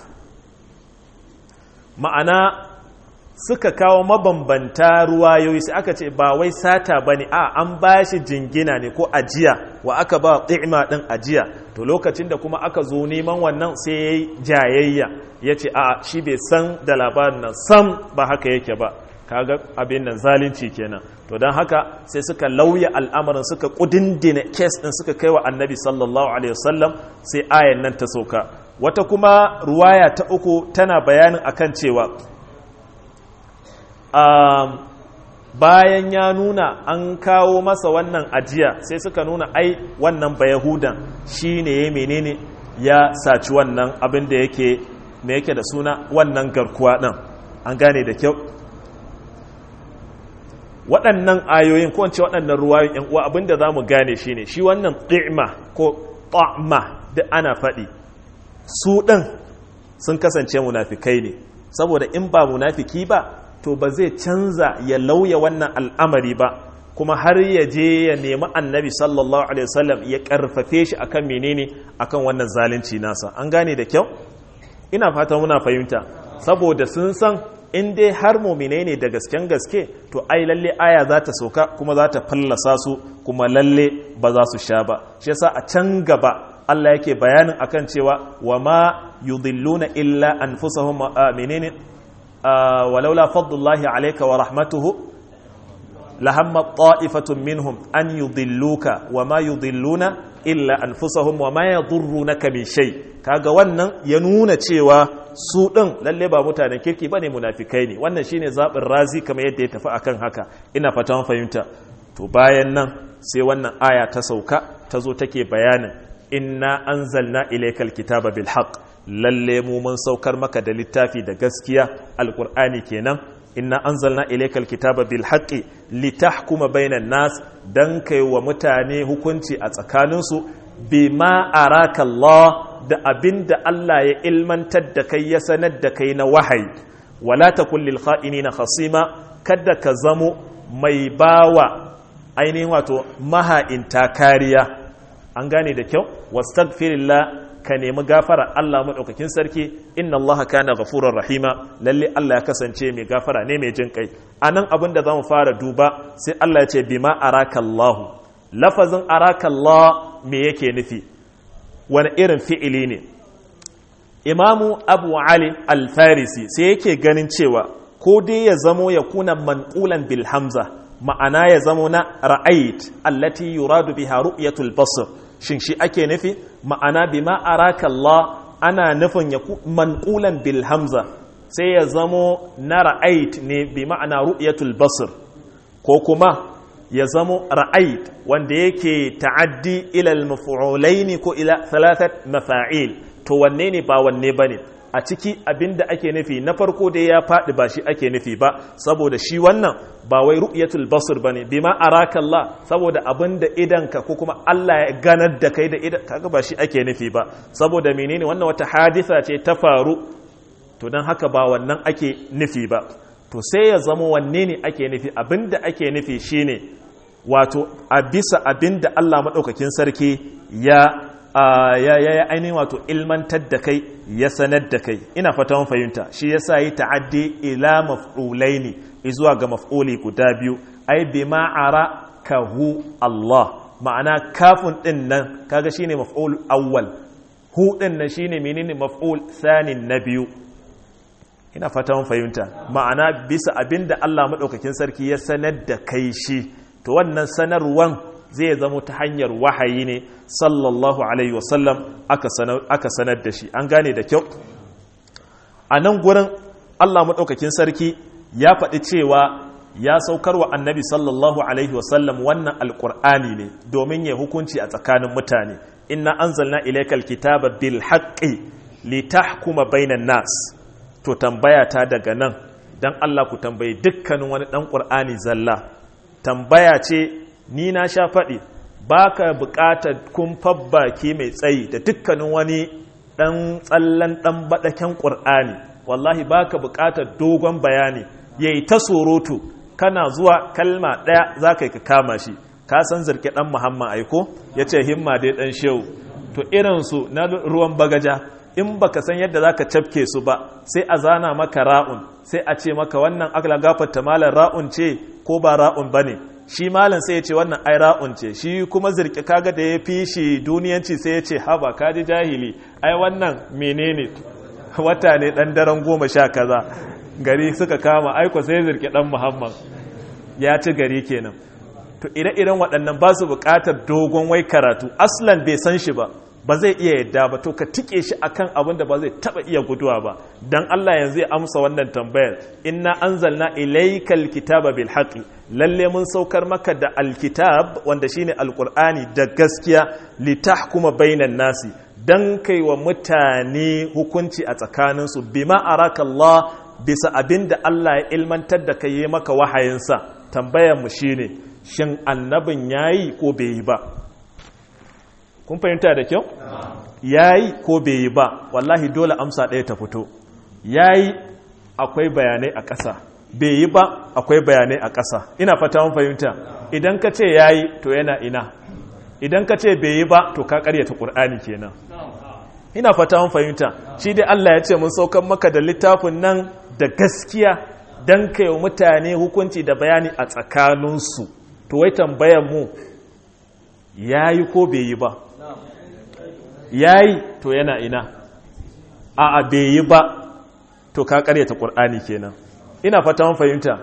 ma'ana suka kawo mabambanta ruwayoyi, sai aka ce ba wai sata bane, a an bashi jingina ne ko ajiya, wa aka ba Di'ma din ajiya. To lokacin da kuma aka zo neman wannan sai yayi jayayya, yace a shi bai san da labarin nan sam ba haka yake ba. Kaga abin nan zalunci kenan. To dan haka sai suka lauya al'amarin, suka kudindina case din, suka kaiwa annabi sallallahu alaihi wasallam, sai ayan nan ta sauka. Wata kuma ruwaya ta uku tana bayanin akan cewa Um, bayan ya nuna an kawo masa wannan ajiya, sai suka nuna ai wannan bayahudan shi ne ya menene ya saci wannan abin da yake me yake da suna wannan garkuwa ɗin. An gane da kyau? Waɗannan ayoyin ko wance waɗannan ruwayoyin ‘yan uwa, abin da za mu gane shi ne shi wannan Di'ma ko Ta'ma duk ana faɗi, su ɗin sun kasance munafikai ne, saboda in ba munafiki ba to ba zai canza ya lauya wannan al'amari ba, kuma har ya je ya nemi annabi sallallahu alaihi wasallam ya karfafe shi akan menene akan wannan zalunci nasa. An gane da kyau? Ina fata muna fahimta, saboda sun san in dai har mu'minai ne da gasken gaske to ai lalle aya za ta sauka kuma za ta fallasa su kuma lalle ba za su sha ba shi yasa a can gaba Allah yake bayanin akan cewa wa ma yudilluna illa anfusahum menene walaula fadlullahi alayka wa rahmatuhu lahamma ta'ifatun minhum an yudilluka wa ma yudilluna illa anfusahum wa ma yadurrunaka min shay kaga wannan ya nuna cewa su din lalle ba mutanen kirki bane munafikai ne wannan shine zabin razi kamar yadda ya tafi akan haka ina fata mun fahimta to bayan nan sai wannan aya ta sauka ta zo take bayanin inna anzalna ilaykal kitaba bil haqq lalle mu mun saukar maka da littafi da gaskiya alqur'ani kenan inna anzalna ilaykal kitaba bil haqqi litahkuma bainan nas dan kai wa mutane hukunci a tsakaninsu bima araka Allah da abinda Allah ya ilmantar da kai ya sanar da kai na wahayi wala takul lil kha'inina khasima kada ka zamo mai bawa ainihin wato maha'inta kariya an gane da kyau wastaghfirillah ka nemi gafara Allah maɗaukakin sarki inna Allah kana ghafurur rahima lalle Allah ya kasance mai gafara ne mai jin kai anan abin da zamu fara duba sai Allah ya ce bima araka Allah lafazin araka Allah me yake nufi wani irin fi'ili ne Imamu Abu Ali Al-Farisi sai yake ganin cewa ko dai ya zamo ya kuna manqulan bil hamza ma'ana ya zamo na ra'ait allati yuradu biha ru'yatul basr shin shi ake nufi ma'ana bima araka Allah ana nufin ya manqulan bil hamza sai ya zamo na ra'ait ne bi ma'ana ru'yatul basr ko kuma ya zamo ra'ait wanda yake ta'addi ila al maf'ulain ko ila thalathat mafa'il to wanne ne ba wanne bane a ciki abinda ake nufi na farko dai ya faɗi ba shi ake nufi ba saboda shi wannan ba wai ru'yatul basr bane bima araka Allah saboda abinda idanka ko kuma Allah ya ganar da kai da idan kaga ba shi ake nufi ba saboda menene wannan wata hadisa ce ta faru to dan haka ba wannan ake nufi ba to sai ya zama wanne ne ake nufi abinda ake nufi shine wato a bisa abinda Allah madaukakin sarki ya ya ya ainihin wato ilmantar da kai ya sanar da kai ina fata mun fahimta shi yasa yi ta'addi ila maf'ulaini zuwa ga maf'uli guda biyu ai bima arakahu Allah ma'ana kafin din nan kaga shine maf'ul awwal hu din nan shine menene maf'ul thani na biyu ina fata mun fahimta ma'ana bisa abinda Allah madaukakin sarki ya sanar da kai shi to wannan sanarwan zai zama ta hanyar wahayi ne sallallahu alaihi wasallam aka sanar da shi an gane da kyau a nan gurin Allah maɗaukakin sarki ya faɗi cewa ya saukar wa annabi sallallahu alaihi wasallam wannan alƙur'ani ne domin ya hukunci a tsakanin mutane inna anzalna ilaykal kitaba bil haqqi litahkuma bainan nas to tambaya ta daga nan dan Allah ku tambayi dukkanin wani dan ƙur'ani zalla tambaya ce ni na sha faɗi ba ka buƙatar kumfar baki mai tsayi da dukkanin wani ɗan tsallan ɗan baɗaken ƙur'ani wallahi ba ka buƙatar dogon bayani ya yi ta soroto kana zuwa kalma ɗaya za ka yi ka kama shi ka san zirke ɗan muhammad aiko ya ce himma dai ɗan shehu to irinsu na ruwan bagaja in baka san yadda za ka cafke su ba sai a zana maka ra'un sai a ce maka wannan akla gafarta malar ra'un ce ko ba ra'un ba ne shi malam sai ya ce wannan ai ra'un ce shi kuma zirki kaga da ya fi shi duniyanci sai ya ce haba kaji jahili ai wannan menene wata ne dan daren goma sha kaza gari suka kama aiko sai zirki dan muhammad ya ci gari kenan to ire-iren waɗannan ba su buƙatar dogon wai karatu aslan bai san shi ba ba zai iya yadda ba to ka tike shi akan abin da ba zai taba iya guduwa ba dan Allah yanzu ya amsa wannan tambayar inna anzalna ilaykal kitaba bil haqqi lalle mun saukar maka da alkitab wanda shine alqur'ani da gaskiya litahkuma bainan nasi dan kai wa mutane hukunci a tsakanin su bima araka Allah bisa abinda Allah ya ilmantar da kai maka wahayinsa tambayar mu shine shin annabin yayi ko bai yi ba kun fahimta da kyau yayi ko bai yi ba wallahi dole amsa ɗaya ta fito yayi akwai bayanai a ƙasa bai yi ba akwai bayanai a ƙasa ina fata mun fahimta idan ka ce yayi to yana ina idan ka ce bai yi ba to ka ƙaryata Qur'ani kenan ina fata mun fahimta shi dai Allah ya ce mun saukan maka da littafin nan da gaskiya don kai mutane hukunci da bayani a tsakaninsu. To wai tambayar mu yayi ko bai yi ba? Yayi to yana ina? A'a bai yi ba, to ka karyata Qur'ani kenan. Ina fata mun fahimta.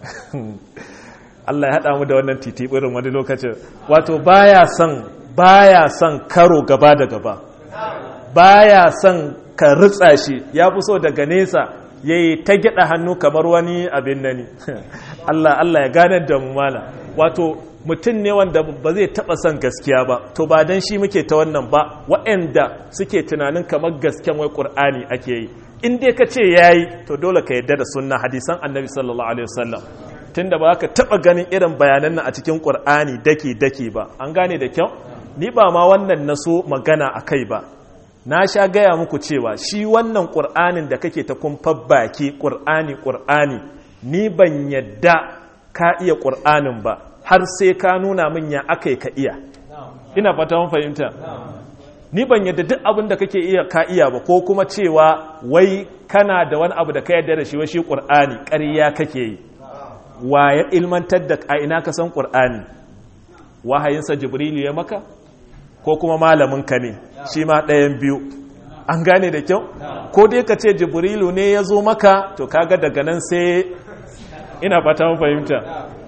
Allah ya haɗa mu da wannan titibirin wani lokacin. Wato baya son baya son karo gaba da gaba, baya son ka ritsa shi, ya fi so daga nesa yayi ta gida hannu kamar wani abin nani. Allah Allah ya ganar da mu mala. Wato mutum ne wanda ba zai taba son gaskiya ba, to ba dan shi muke ta wannan ba, waɗanda suke tunanin kamar gasken wai Qur'ani ake yi. In dai ka ce yayi, to dole ka yarda da sunna hadisan Annabi sallallahu alaihi wasallam. Tunda ba ka taba ganin irin bayanan nan a cikin Qur'ani daki daki ba. An gane da kyau? Ni ba ma wannan naso magana akai ba. Na sha gaya muku cewa shi wannan Qur'anin da kake ta kumfar baki Qur'ani Qur'ani, ni ban yadda ka iya Qur'anin ba har sai ka nuna min ya akai ka iya. Ina fata mun fahimta. Ni ban yadda duk abin da kake iya ka iya ba, ko kuma cewa wai kana da wani abu da ka yarda da shi wai shi Qur'ani ƙarya kake yi. Wa ya ilmantar da a ina ka san Qur'ani? Wahayinsa Jibrilu ya maka ko kuma malamin ka ne? Shi ma ɗayan biyu. An gane da kyau? Ko dai ka ce Jibrilu ne ya zo maka, to kaga daga nan sai ina fata mun fahimta.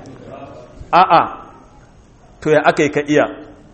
A'a, to ya aka yi ka iya?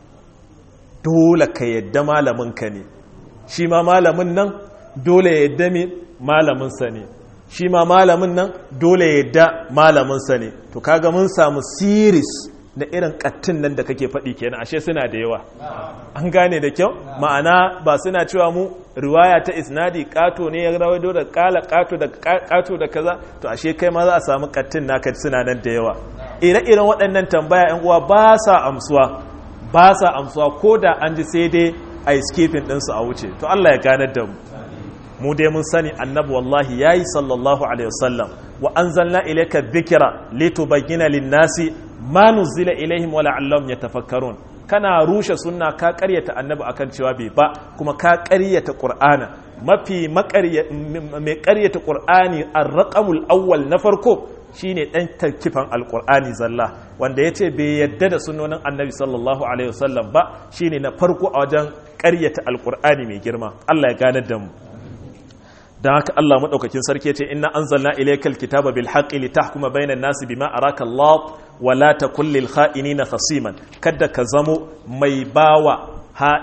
Dole ka yadda malaminka ne, shi ma malamin nan dole ya yadda mai malaminsa ne, shi ma malamin nan dole ya yadda malaminsa ne. To kaga mun samu series na irin kattun nan da kake faɗi kenan, ashe suna da yawa. An gane da kyau? Ma'ana ba suna cewa mu riwaya ta isnadi kato ne ya rawaito da kala kato da kato da kaza, to ashe kai ma za a samu kattun naka suna nan da yawa. Ire-iren waɗannan tambaya ‘yan uwa ba sa amsuwa, ba sa amsuwa ko da an ji sai dai a yi skipping ɗinsu a wuce. To Allah ya ganar da mu. Mu dai mun sani annabi wallahi ya yi sallallahu alaihi wasallam, wa an zanna ilaika dhikra litubayyana lin-nasi ma nuzila ilaihim wa la'allahum yatafakkarun. Kana rushe sunna ka ƙaryata annabi akan cewa bai ba, kuma ka ƙaryata Qur'ana. Mafi mai ƙaryata Qur'ani ar-raqamul awwal na farko shine dan tarkifan alqur'ani zalla, wanda yace bai yadda da sunnonin annabi sallallahu alaihi wasallam ba, shine na farko a wajen ƙaryata alqur'ani mai girma. Allah ya ganar da mu. Dan haka Allah madaukakin sarki yace inna anzalna ilaykal kitaba bil haqqi litahkuma bainan nasi bima araka Allah wa la takul lil kha'inina khasiman. Kada ka zamo mai bawa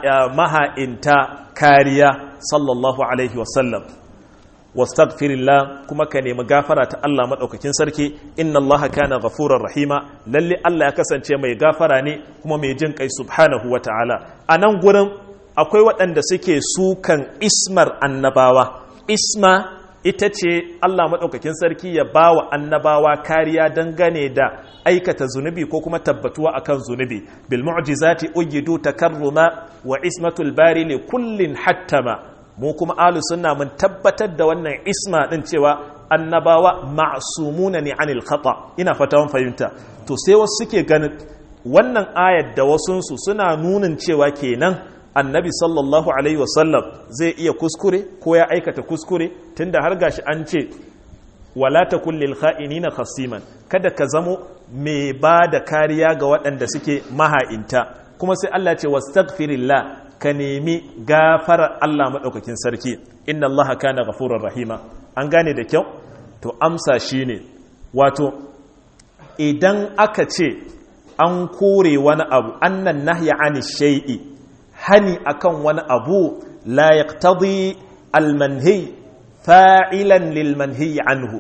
maha'inta kariya sallallahu alaihi wasallam. Wastaghfirillah, kuma ka nemi gafara ta Allah madaukakin sarki. Inna Allah kana ghafurar rahima, lalle Allah ya kasance mai gafara ne kuma mai jin kai subhanahu wataala. A nan gurin akwai waɗanda suke sukan ismar annabawa. Isma ita ce Allah madaukakin sarki ya bawa annabawa kariya dangane da aikata zunubi ko kuma tabbatuwa akan zunubi. Bil mu'jizati ujidu takarruma wa ismatul bari li kullin hattama. Mu kuma ahlus sunna mun tabbatar da wannan isma din cewa annabawa ma'sumuna ne anil khata. Ina fata mun fahimta. To sai wasu suke ganin wannan ayat da wasunsu suna nunin cewa kenan annabi sallallahu alaihi wasallam zai iya kuskure ko ya aikata kuskure, tunda har gashi an ce wala takul lil kha'inina khasiman, kada ka zamo mai ba da kariya ga waɗanda suke maha'inta. Kuma sai Allah ce wastaghfirillah, ka nemi gafarar Allah maɗaukakin sarki. Inna Allah kana ghafurur rahima. An gane da kyau? To amsa shine, wato idan aka ce an kore wani abu, annan nahya ani shay'i, hani akan wani abu, la yaqtadi al-manhi fa'ilan lil manhi anhu.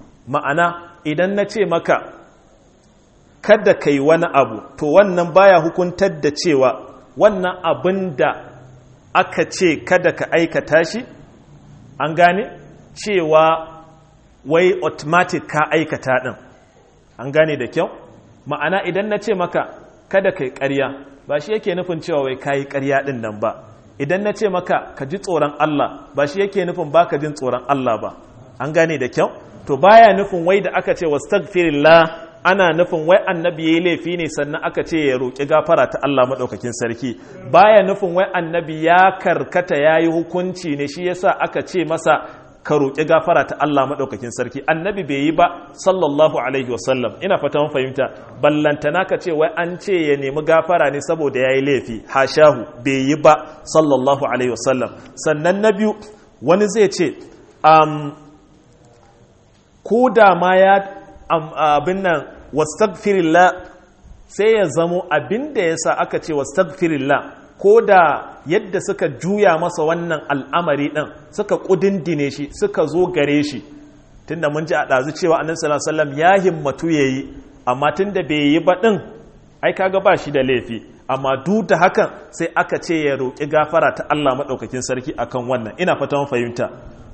Ma'ana idan na ce maka kada kai wani abu, to wannan baya hukuntar da cewa wannan abin da aka ce kada ka aikata shi, an gane cewa wai automatic ka aikata ɗin. An gane da kyau? Ma'ana idan na ce maka kada ka yi ƙarya, ba shi yake nufin cewa wai ka yi ƙarya ɗin nan ba. Idan na ce maka ka ji tsoron Allah, ba shi yake nufin ba ka jin tsoron Allah ba. An gane da kyau? To baya nufin wai da aka ce wastaghfirillah ana nufin wai annabi yayi laifi ne sannan aka ce ya roƙi gafara ta Allah madaukakin sarki. Baya nufin wai annabi ya karkata yayi hukunci ne shi yasa aka ce masa ka roƙi gafara ta Allah maɗaukakin sarki. Annabi bai yi ba sallallahu alaihi wasallam, ina fata mun fahimta. Ballantana ka ce wai an ce ya nemi gafara ne saboda ya yi laifi, hashahu, bai yi ba sallallahu alaihi wasallam. Sannan na biyu, wani zai ce um, ko da ma ya um, abin nan wastagfirillah, sai ya zamo abin da ya sa aka ce wastagfirillah, ko da yadda suka juya masa wannan al'amari ɗin suka ƙudindine shi suka zo gare shi, tunda mun ji a ɗazu cewa annabi sallallahu alaihi wasallam ya himmatu ya yi, amma tunda bai yi ba ɗin ai kaga ba shi da laifi, amma duk da hakan sai aka ce ya roƙi gafara ta Allah maɗaukakin sarki akan wannan. Ina fata mun fahimta.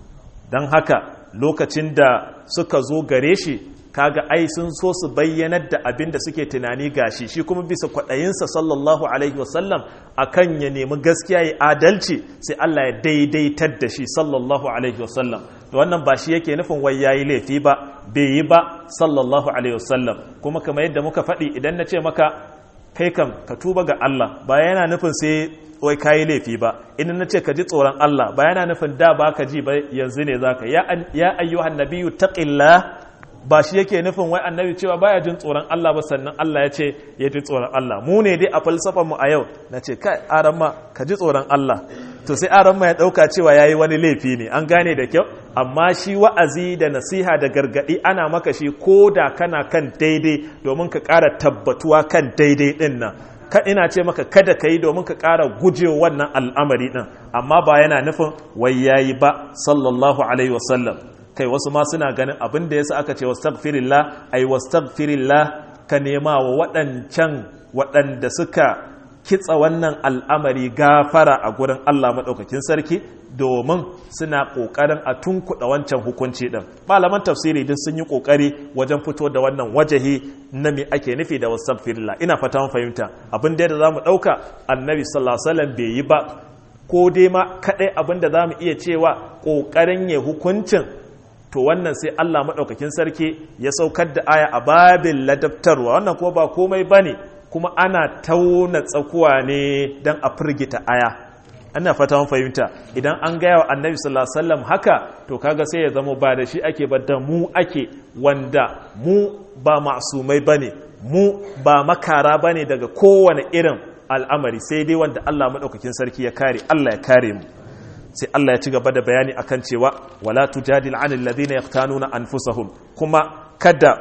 Don haka lokacin da suka zo gare shi kaga ai sun so su bayyanar da abin da suke tunani gashi, shi kuma bisa kwaɗayinsa sallallahu alaihi wasallam akan ya nemi gaskiya ya adalci, sai Allah ya daidaitar da shi sallallahu alaihi wasallam. to wannan ba shi yake nufin wai yayi laifi ba, bai yi ba sallallahu alaihi wasallam. Kuma kamar yadda muka faɗi, idan na ce maka kai kam ka tuba ga Allah, ba yana nufin sai wai kayi laifi ba. Idan na ce ka ji tsoron Allah, ba yana nufin da ba ka ji ba yanzu ne zaka. Ya ya ayyuhan nabiyyu taqillah, ba shi yake nufin wai annabi cewa baya jin tsoron Allah ba sannan Allah ya ce ya ji tsoron Allah. Mu ne dai a falsafar mu a yau na ce kai aran ma ka ji tsoron Allah, to sai aran ma ya dauka cewa yayi wani laifi ne. An gane da kyau. Amma shi wa'azi da nasiha da gargadi ana maka shi ko da kana kan daidai domin ka ƙara tabbatuwa kan daidai din nan. Ka ina ce maka kada ka yi domin ka ƙara gujewa wannan al'amari din, amma ba yana nufin wai yayi ba sallallahu alaihi wasallam. Kai wasu ma suna ganin abin da yasa aka ce wastaghfirillah, ai wastaghfirillah ka nema wa waɗancan waɗanda suka kitsa wannan al'amari gafara a gurin Allah maɗaukakin sarki, domin suna ƙoƙarin a tunkuɗa wancan hukunci ɗin. Malaman tafsiri duk sun yi ƙoƙari wajen fito da wannan wajahi na me ake nufi da wastaghfirillah. Ina fata mun fahimta. Abin da za mu ɗauka annabi sallallahu alaihi wasallam bai yi ba, ko dai ma kaɗai abin da za mu iya cewa ƙoƙarin ya hukuncin, to wannan sai Allah maɗaukakin sarki ya saukar da aya a babin ladabtarwa. Wannan kuma ba komai ba ne, kuma ana tauna tsakuwa ne don a firgita aya. Ana fata mun fahimta. Idan an gaya wa annabi sallallahu alaihi wasallam haka, to kaga sai ya zama ba da shi ake ba, da mu ake, wanda mu ba ma'sumai bane, mu ba makara bane daga kowane irin al'amari, sai dai wanda Allah maɗaukakin sarki ya kare. Allah ya kare mu. Sai Allah ya ci gaba da bayani akan cewa wala tujadil anil ladina yaqtanuna anfusahum, kuma kada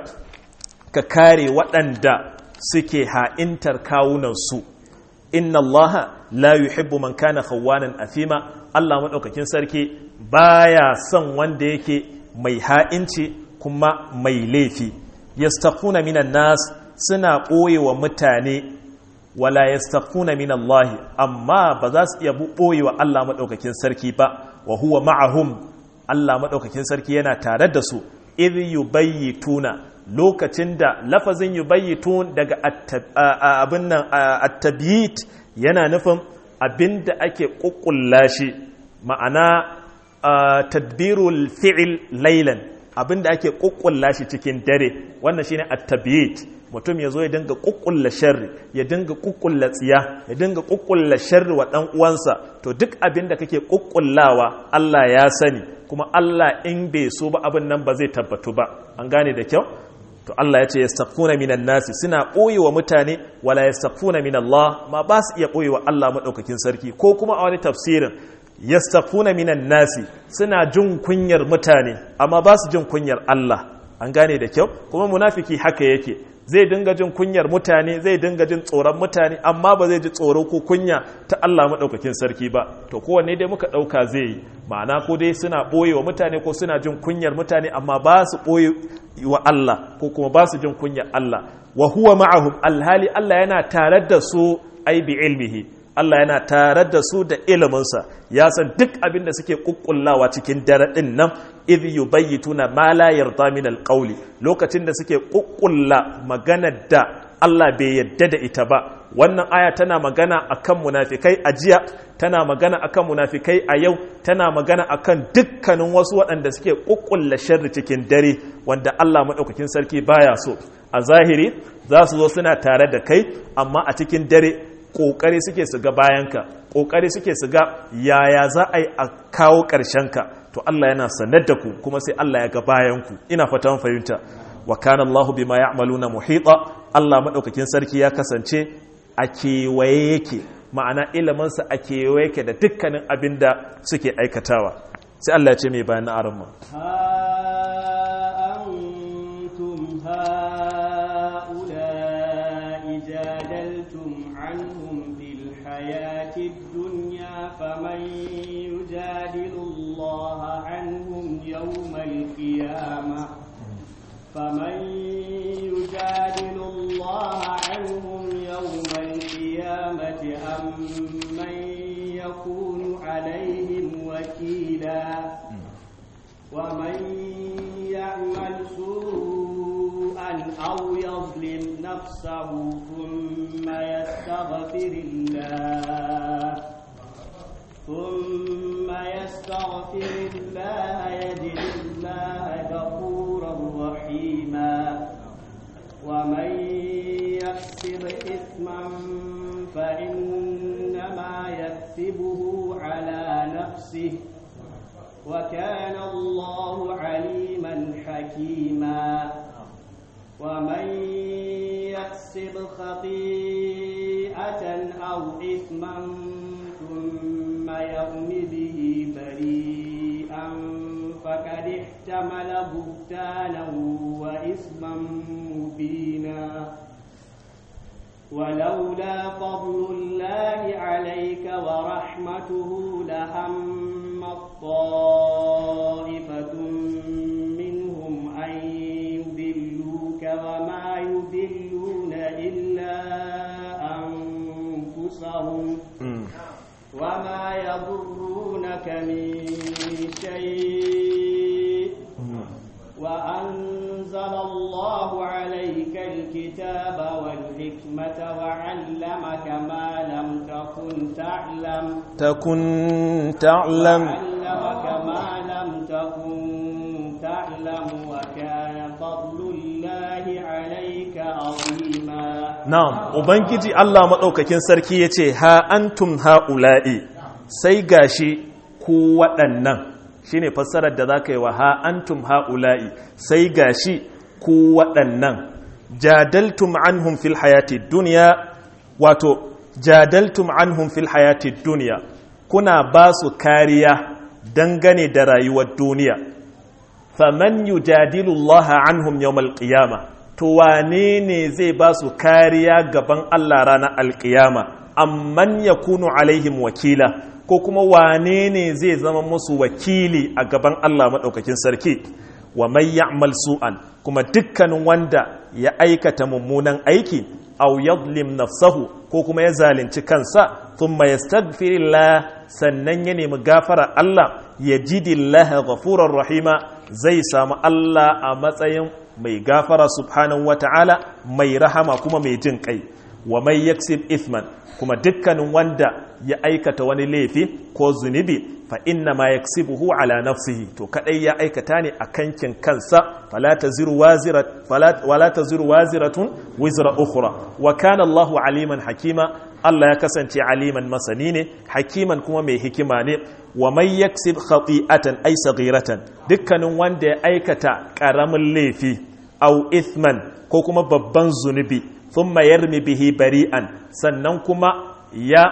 ka kare waɗanda suke ha'intar kawunan su. Inna Allah la yuhibbu man kana khawanan athima. Allah madaukakin sarki baya son wanda yake mai ha'inci kuma mai laifi. Yastaquna minan nas, suna ɓoyewa mutane, wala yastaquna min Allah, amma ba za su iya ɓoyewa Allah madaukakin sarki ba. Wa huwa ma'ahum, Allah madaukakin sarki yana tare da su. Idh yubayyituna, lokacin da lafazin yubayyitun daga abin nan at-tabyit yana nufin abin da ake kukkulla shi, ma'ana tadbirul fi'il laylan, abin da ake kukkulla shi cikin dare. Wannan shine at-tabyit. Mutum ya zo ya dinga kukkulla sharri, ya dinga kukkulla tsiya, ya dinga kukkulla sharri wa dan uwansa. To duk abin da kake kukkullawa Allah ya sani, kuma Allah in bai so ba abin nan ba zai tabbatu ba. An gane da kyau? To Allah ya ce yastaquna minan nasi, suna ɓoyewa mutane, wala yastaquna min Allah, ma ba su iya ɓoyewa Allah madaukakin sarki. Ko kuma a wani tafsirin yastaquna minan nasi, suna jin kunyar mutane amma ba su jin kunyar Allah. An gane da kyau? Kuma munafiki haka yake, zai dinga jin kunyar mutane, zai dinga jin tsoron mutane, amma ba zai ji tsoro ko kunya ta Allah madaukakin sarki ba. To kowanne dai muka ɗauka zai yi, ma'ana ko dai suna ɓoyewa mutane ko suna jin kunyar mutane amma ba su ɓoye wa Allah, ko kuma ba su jin kunyar Allah. Wa huwa ma'ahum, alhali Allah yana tare da su, ai bi ilmihi, Allah yana tare da su da iliminsa, ya san duk abin da suke kukkullawa cikin dare din nan. Idh yubayyituna ma la yarda min alqawli, lokacin da suke kukkulla maganar da Allah bai yadda da ita ba. Wannan aya tana magana akan munafikai a jiya, tana magana akan munafikai a yau, tana magana akan dukkanin wasu waɗanda suke kukkulla sharri cikin dare, wanda Allah madaukakin sarki baya so. A zahiri za su zo suna tare da kai, amma a cikin dare ƙoƙari suke su ga bayanka, ƙoƙari suke su ga yaya za a yi a kawo ƙarshenka. to Allah yana sanar da ku kuma sai Allah ya ga bayan ku ina fatan fahimta wa kana Allahu bima ya'maluna muhita Allah madaukakin sarki ya kasance a kewaye yake ma'ana iliminsa a kewaye yake da dukkanin abin da suke aikatawa sai Allah ya ce mai bayan na aran فمن يجادل الله عنهم يوم القيامة فمن يجادل الله عنهم يوم القيامة أم من يكون عليهم وكيلا ومن يعمل سوءا أو يظلم نفسه ثم يستغفر الله ثم يستغفر الله يجد الله غفورا رحيما ومن يكسب إثما فإنما يكسبه على نفسه وكان الله عليما حكيما ومن يكسب خطيئة أو إثما ثم يرم به بريئا فقد احتمل بهتانا وإثما مبينا ولولا فضل الله عليك ورحمته لهم طائفة منهم أن يضلوك وما يضلون إلا أنفسهم وما يضرونك من شيء وأنزل الله عليك الكتاب والحكمة وعلمك ما لم تكن تعلم تكن تعلم وعلمك ما لم تكن تعلم وكان فضل الله عليك عظيما na'am ubangiji Allah madaukakin sarki yace ha antum haula'i sai gashi ku waɗannan shine fassarar da zaka yi wa ha antum haula'i sai gashi ku waɗannan jadaltum anhum fil hayati dunya wato jadaltum anhum fil hayati dunya kuna ba su kariya dangane da rayuwar duniya faman yujadilu Allah anhum yawmal qiyamah to wane ne zai ba su kariya gaban Allah ranar alkiyama amman ya kunu alaihim wakila ko kuma wane ne zai zama musu wakili a gaban Allah maɗaukakin sarki wa mai ya'mal su'an kuma dukkanin wanda ya aikata mummunan aiki aw yadlim nafsahu ko kuma ya zalunci kansa thumma yastaghfirillah sannan ya nemi gafara Allah yajidillaha ghafurar rahima zai samu Allah a matsayin mai gafara subhanahu wata'ala mai rahama kuma mai jin kai wa mai yaksib ithman kuma dukkanin wanda ya aikata wani laifi ko zunubi fa inna ma yaksibuhu ala nafsihi to kadai ya aikata ne a kankin kansa fala taziru wazirat fala wala taziru waziratun wizra ukhra wa kana Allahu aliman hakima Allah ya kasance aliman masani ne hakiman kuma mai hikima ne wa mai yaksib khati'atan ay saghiratan dukkanin wanda ya aikata karamin laifi au ithman ko kuma babban zunubi thumma yarmi bihi bari'an sannan kuma ya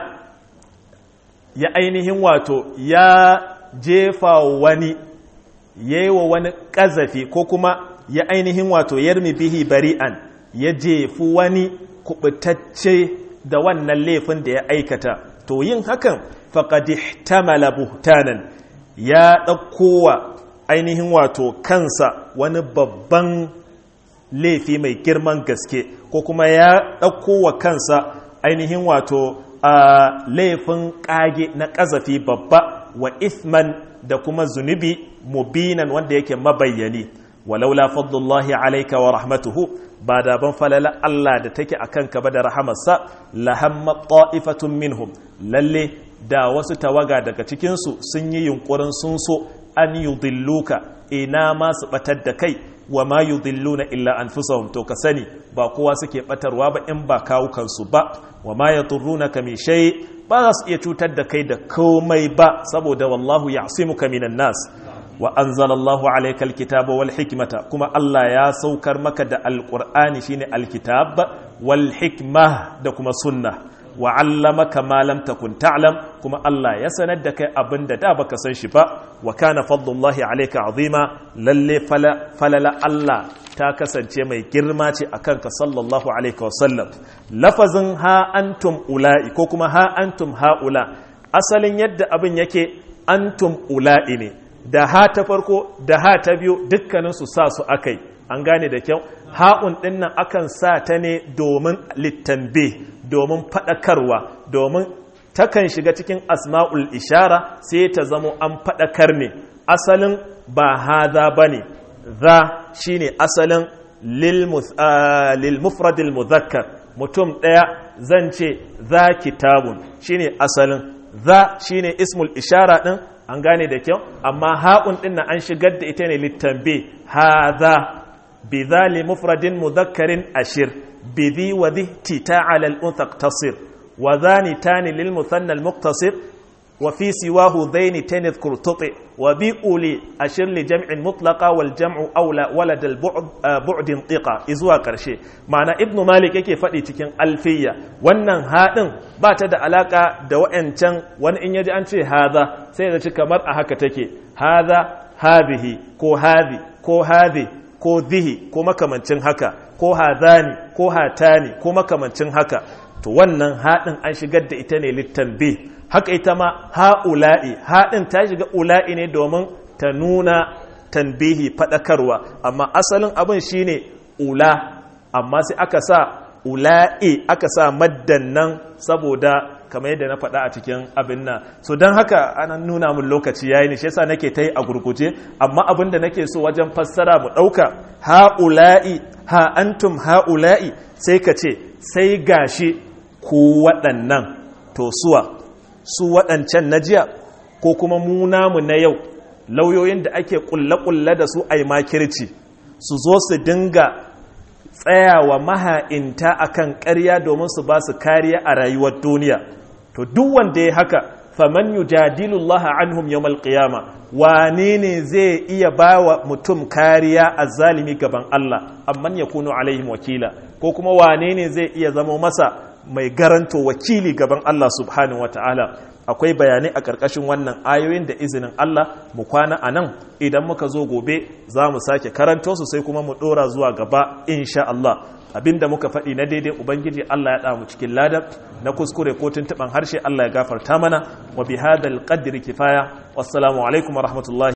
ya ainihin wato ya jefa wani yewa wani kazafi ko kuma ya ainihin wato yarmi bihi bari'an ya jefu wani kubutacce da wannan laifin da ya aikata to yin hakan faqad ihtamala buhtanan ya ɗaukowa ainihin wato kansa wani babban laifi mai girman gaske ko kuma ya ɗaukowa kansa ainihin wato a laifin ƙage na ƙazafi babba wa ithman da kuma zunubi mubinan wanda yake mabayyani walaula fadlullahi alayka wa rahmatuhu ba da ban falala Allah da take akan ka ba da rahamarsa lahamma ta'ifatun minhum lalle da wasu tawaga daga cikin su sun yi yunkurin sun so an yudilluka ina ma su batar da kai wa ma yudilluna illa anfusahum to ka sani ba kowa suke batarwa ba in ba kawukan su ba wa ma yaturrunaka min shay ba za su iya cutar da kai da komai ba saboda wallahu ya'simuka minan nas wa anzalallahu alayka alkitaba wal hikmata kuma Allah ya saukar maka da alqur'ani shine alkitab wal hikma da kuma sunna wa 'allamaka ma lam takun ta'lam kuma Allah ya sanar da kai abinda da baka san shi ba wa kana fadlullahi alayka azima lalle falala Allah ta kasance mai girma ce akan ka sallallahu alaihi wasallam lafazin ha antum ula'i ko kuma ha antum haula asalin yadda abin yake antum ula'i ne da ha ta farko da ha ta biyu dukkanin su sa su akai an gane da kyau ha'un dinnan akan sa ta ne domin littanbe domin fadakarwa domin takan shiga cikin asma'ul ishara sai ta zamo an fadakar ne asalin ba haza bane za shine asalin lil mufradil muzakkar mutum daya zan ce za kitabun shine asalin za shine ismul ishara din an gane da kyau amma ha'un din nan an shigar da ita ne littanbe hadha bidhali mufradin mudhakkarin ashir bidhi wa dhi ta'ala al-untha tasir wa dhani tani lil muthanna al-muqtasir wa fi siwahu dhaini tanadhkur tuti wa bi uli ashir li jam'in mutlaqa wal jam'u awla walad al-bu'd intiqa izuwa karshe ma'ana ibnu malik yake fadi cikin alfiya wannan hadin ba ta da alaka da wayancan wani in yaji an ce hadha sai ya ci kamar a haka take hadha hadhihi ko hadhi ko hadhi ko dhihi ko makamancin haka ko hadani ko hatani ko makamancin haka to wannan hadin an shigar da ita ne littanbi haka ita ma ha'ula'i haɗin ta shiga ula'i ne domin ta nuna tanbihi faɗakarwa amma asalin abin shine ula amma sai aka sa ula'i aka sa maddan nan saboda kamar yadda na faɗa a cikin abin nan so don haka ana nuna mun lokaci yayi ne shi yasa nake ta yi a gurguje amma abin da nake so wajen fassara mu ɗauka ha'ula'i ha antum ha'ula'i sai ka ce sai gashi ku waɗannan to suwa su waɗancan na jiya ko kuma mu namu na yau lauyoyin da ake ƙulle-ƙulle da su a yi makirci su zo su dinga tsayawa maha'inta akan ƙarya domin su ba su kariya a rayuwar duniya to duk wanda ya haka faman yujadilullaha anhum yawmal qiyama wane ne zai iya bawa mutum kariya azzalimi gaban Allah amman yakunu alaihim wakila ko kuma wane ne zai iya zama masa mai garanto wakili gaban Allah subhanahu wataala akwai bayanai a ƙarƙashin wannan ayoyin da izinin Allah mu kwana a nan idan muka zo gobe za mu sake karanto su sai kuma mu ɗora zuwa gaba insha Allah abinda muka faɗi na daidai ubangiji Allah ya ɗamu cikin ladar na kuskure ko tuntuɓan harshe Allah ya gafarta mana wa bi hadal qadri kifaya wassalamu alaikum wa rahmatullahi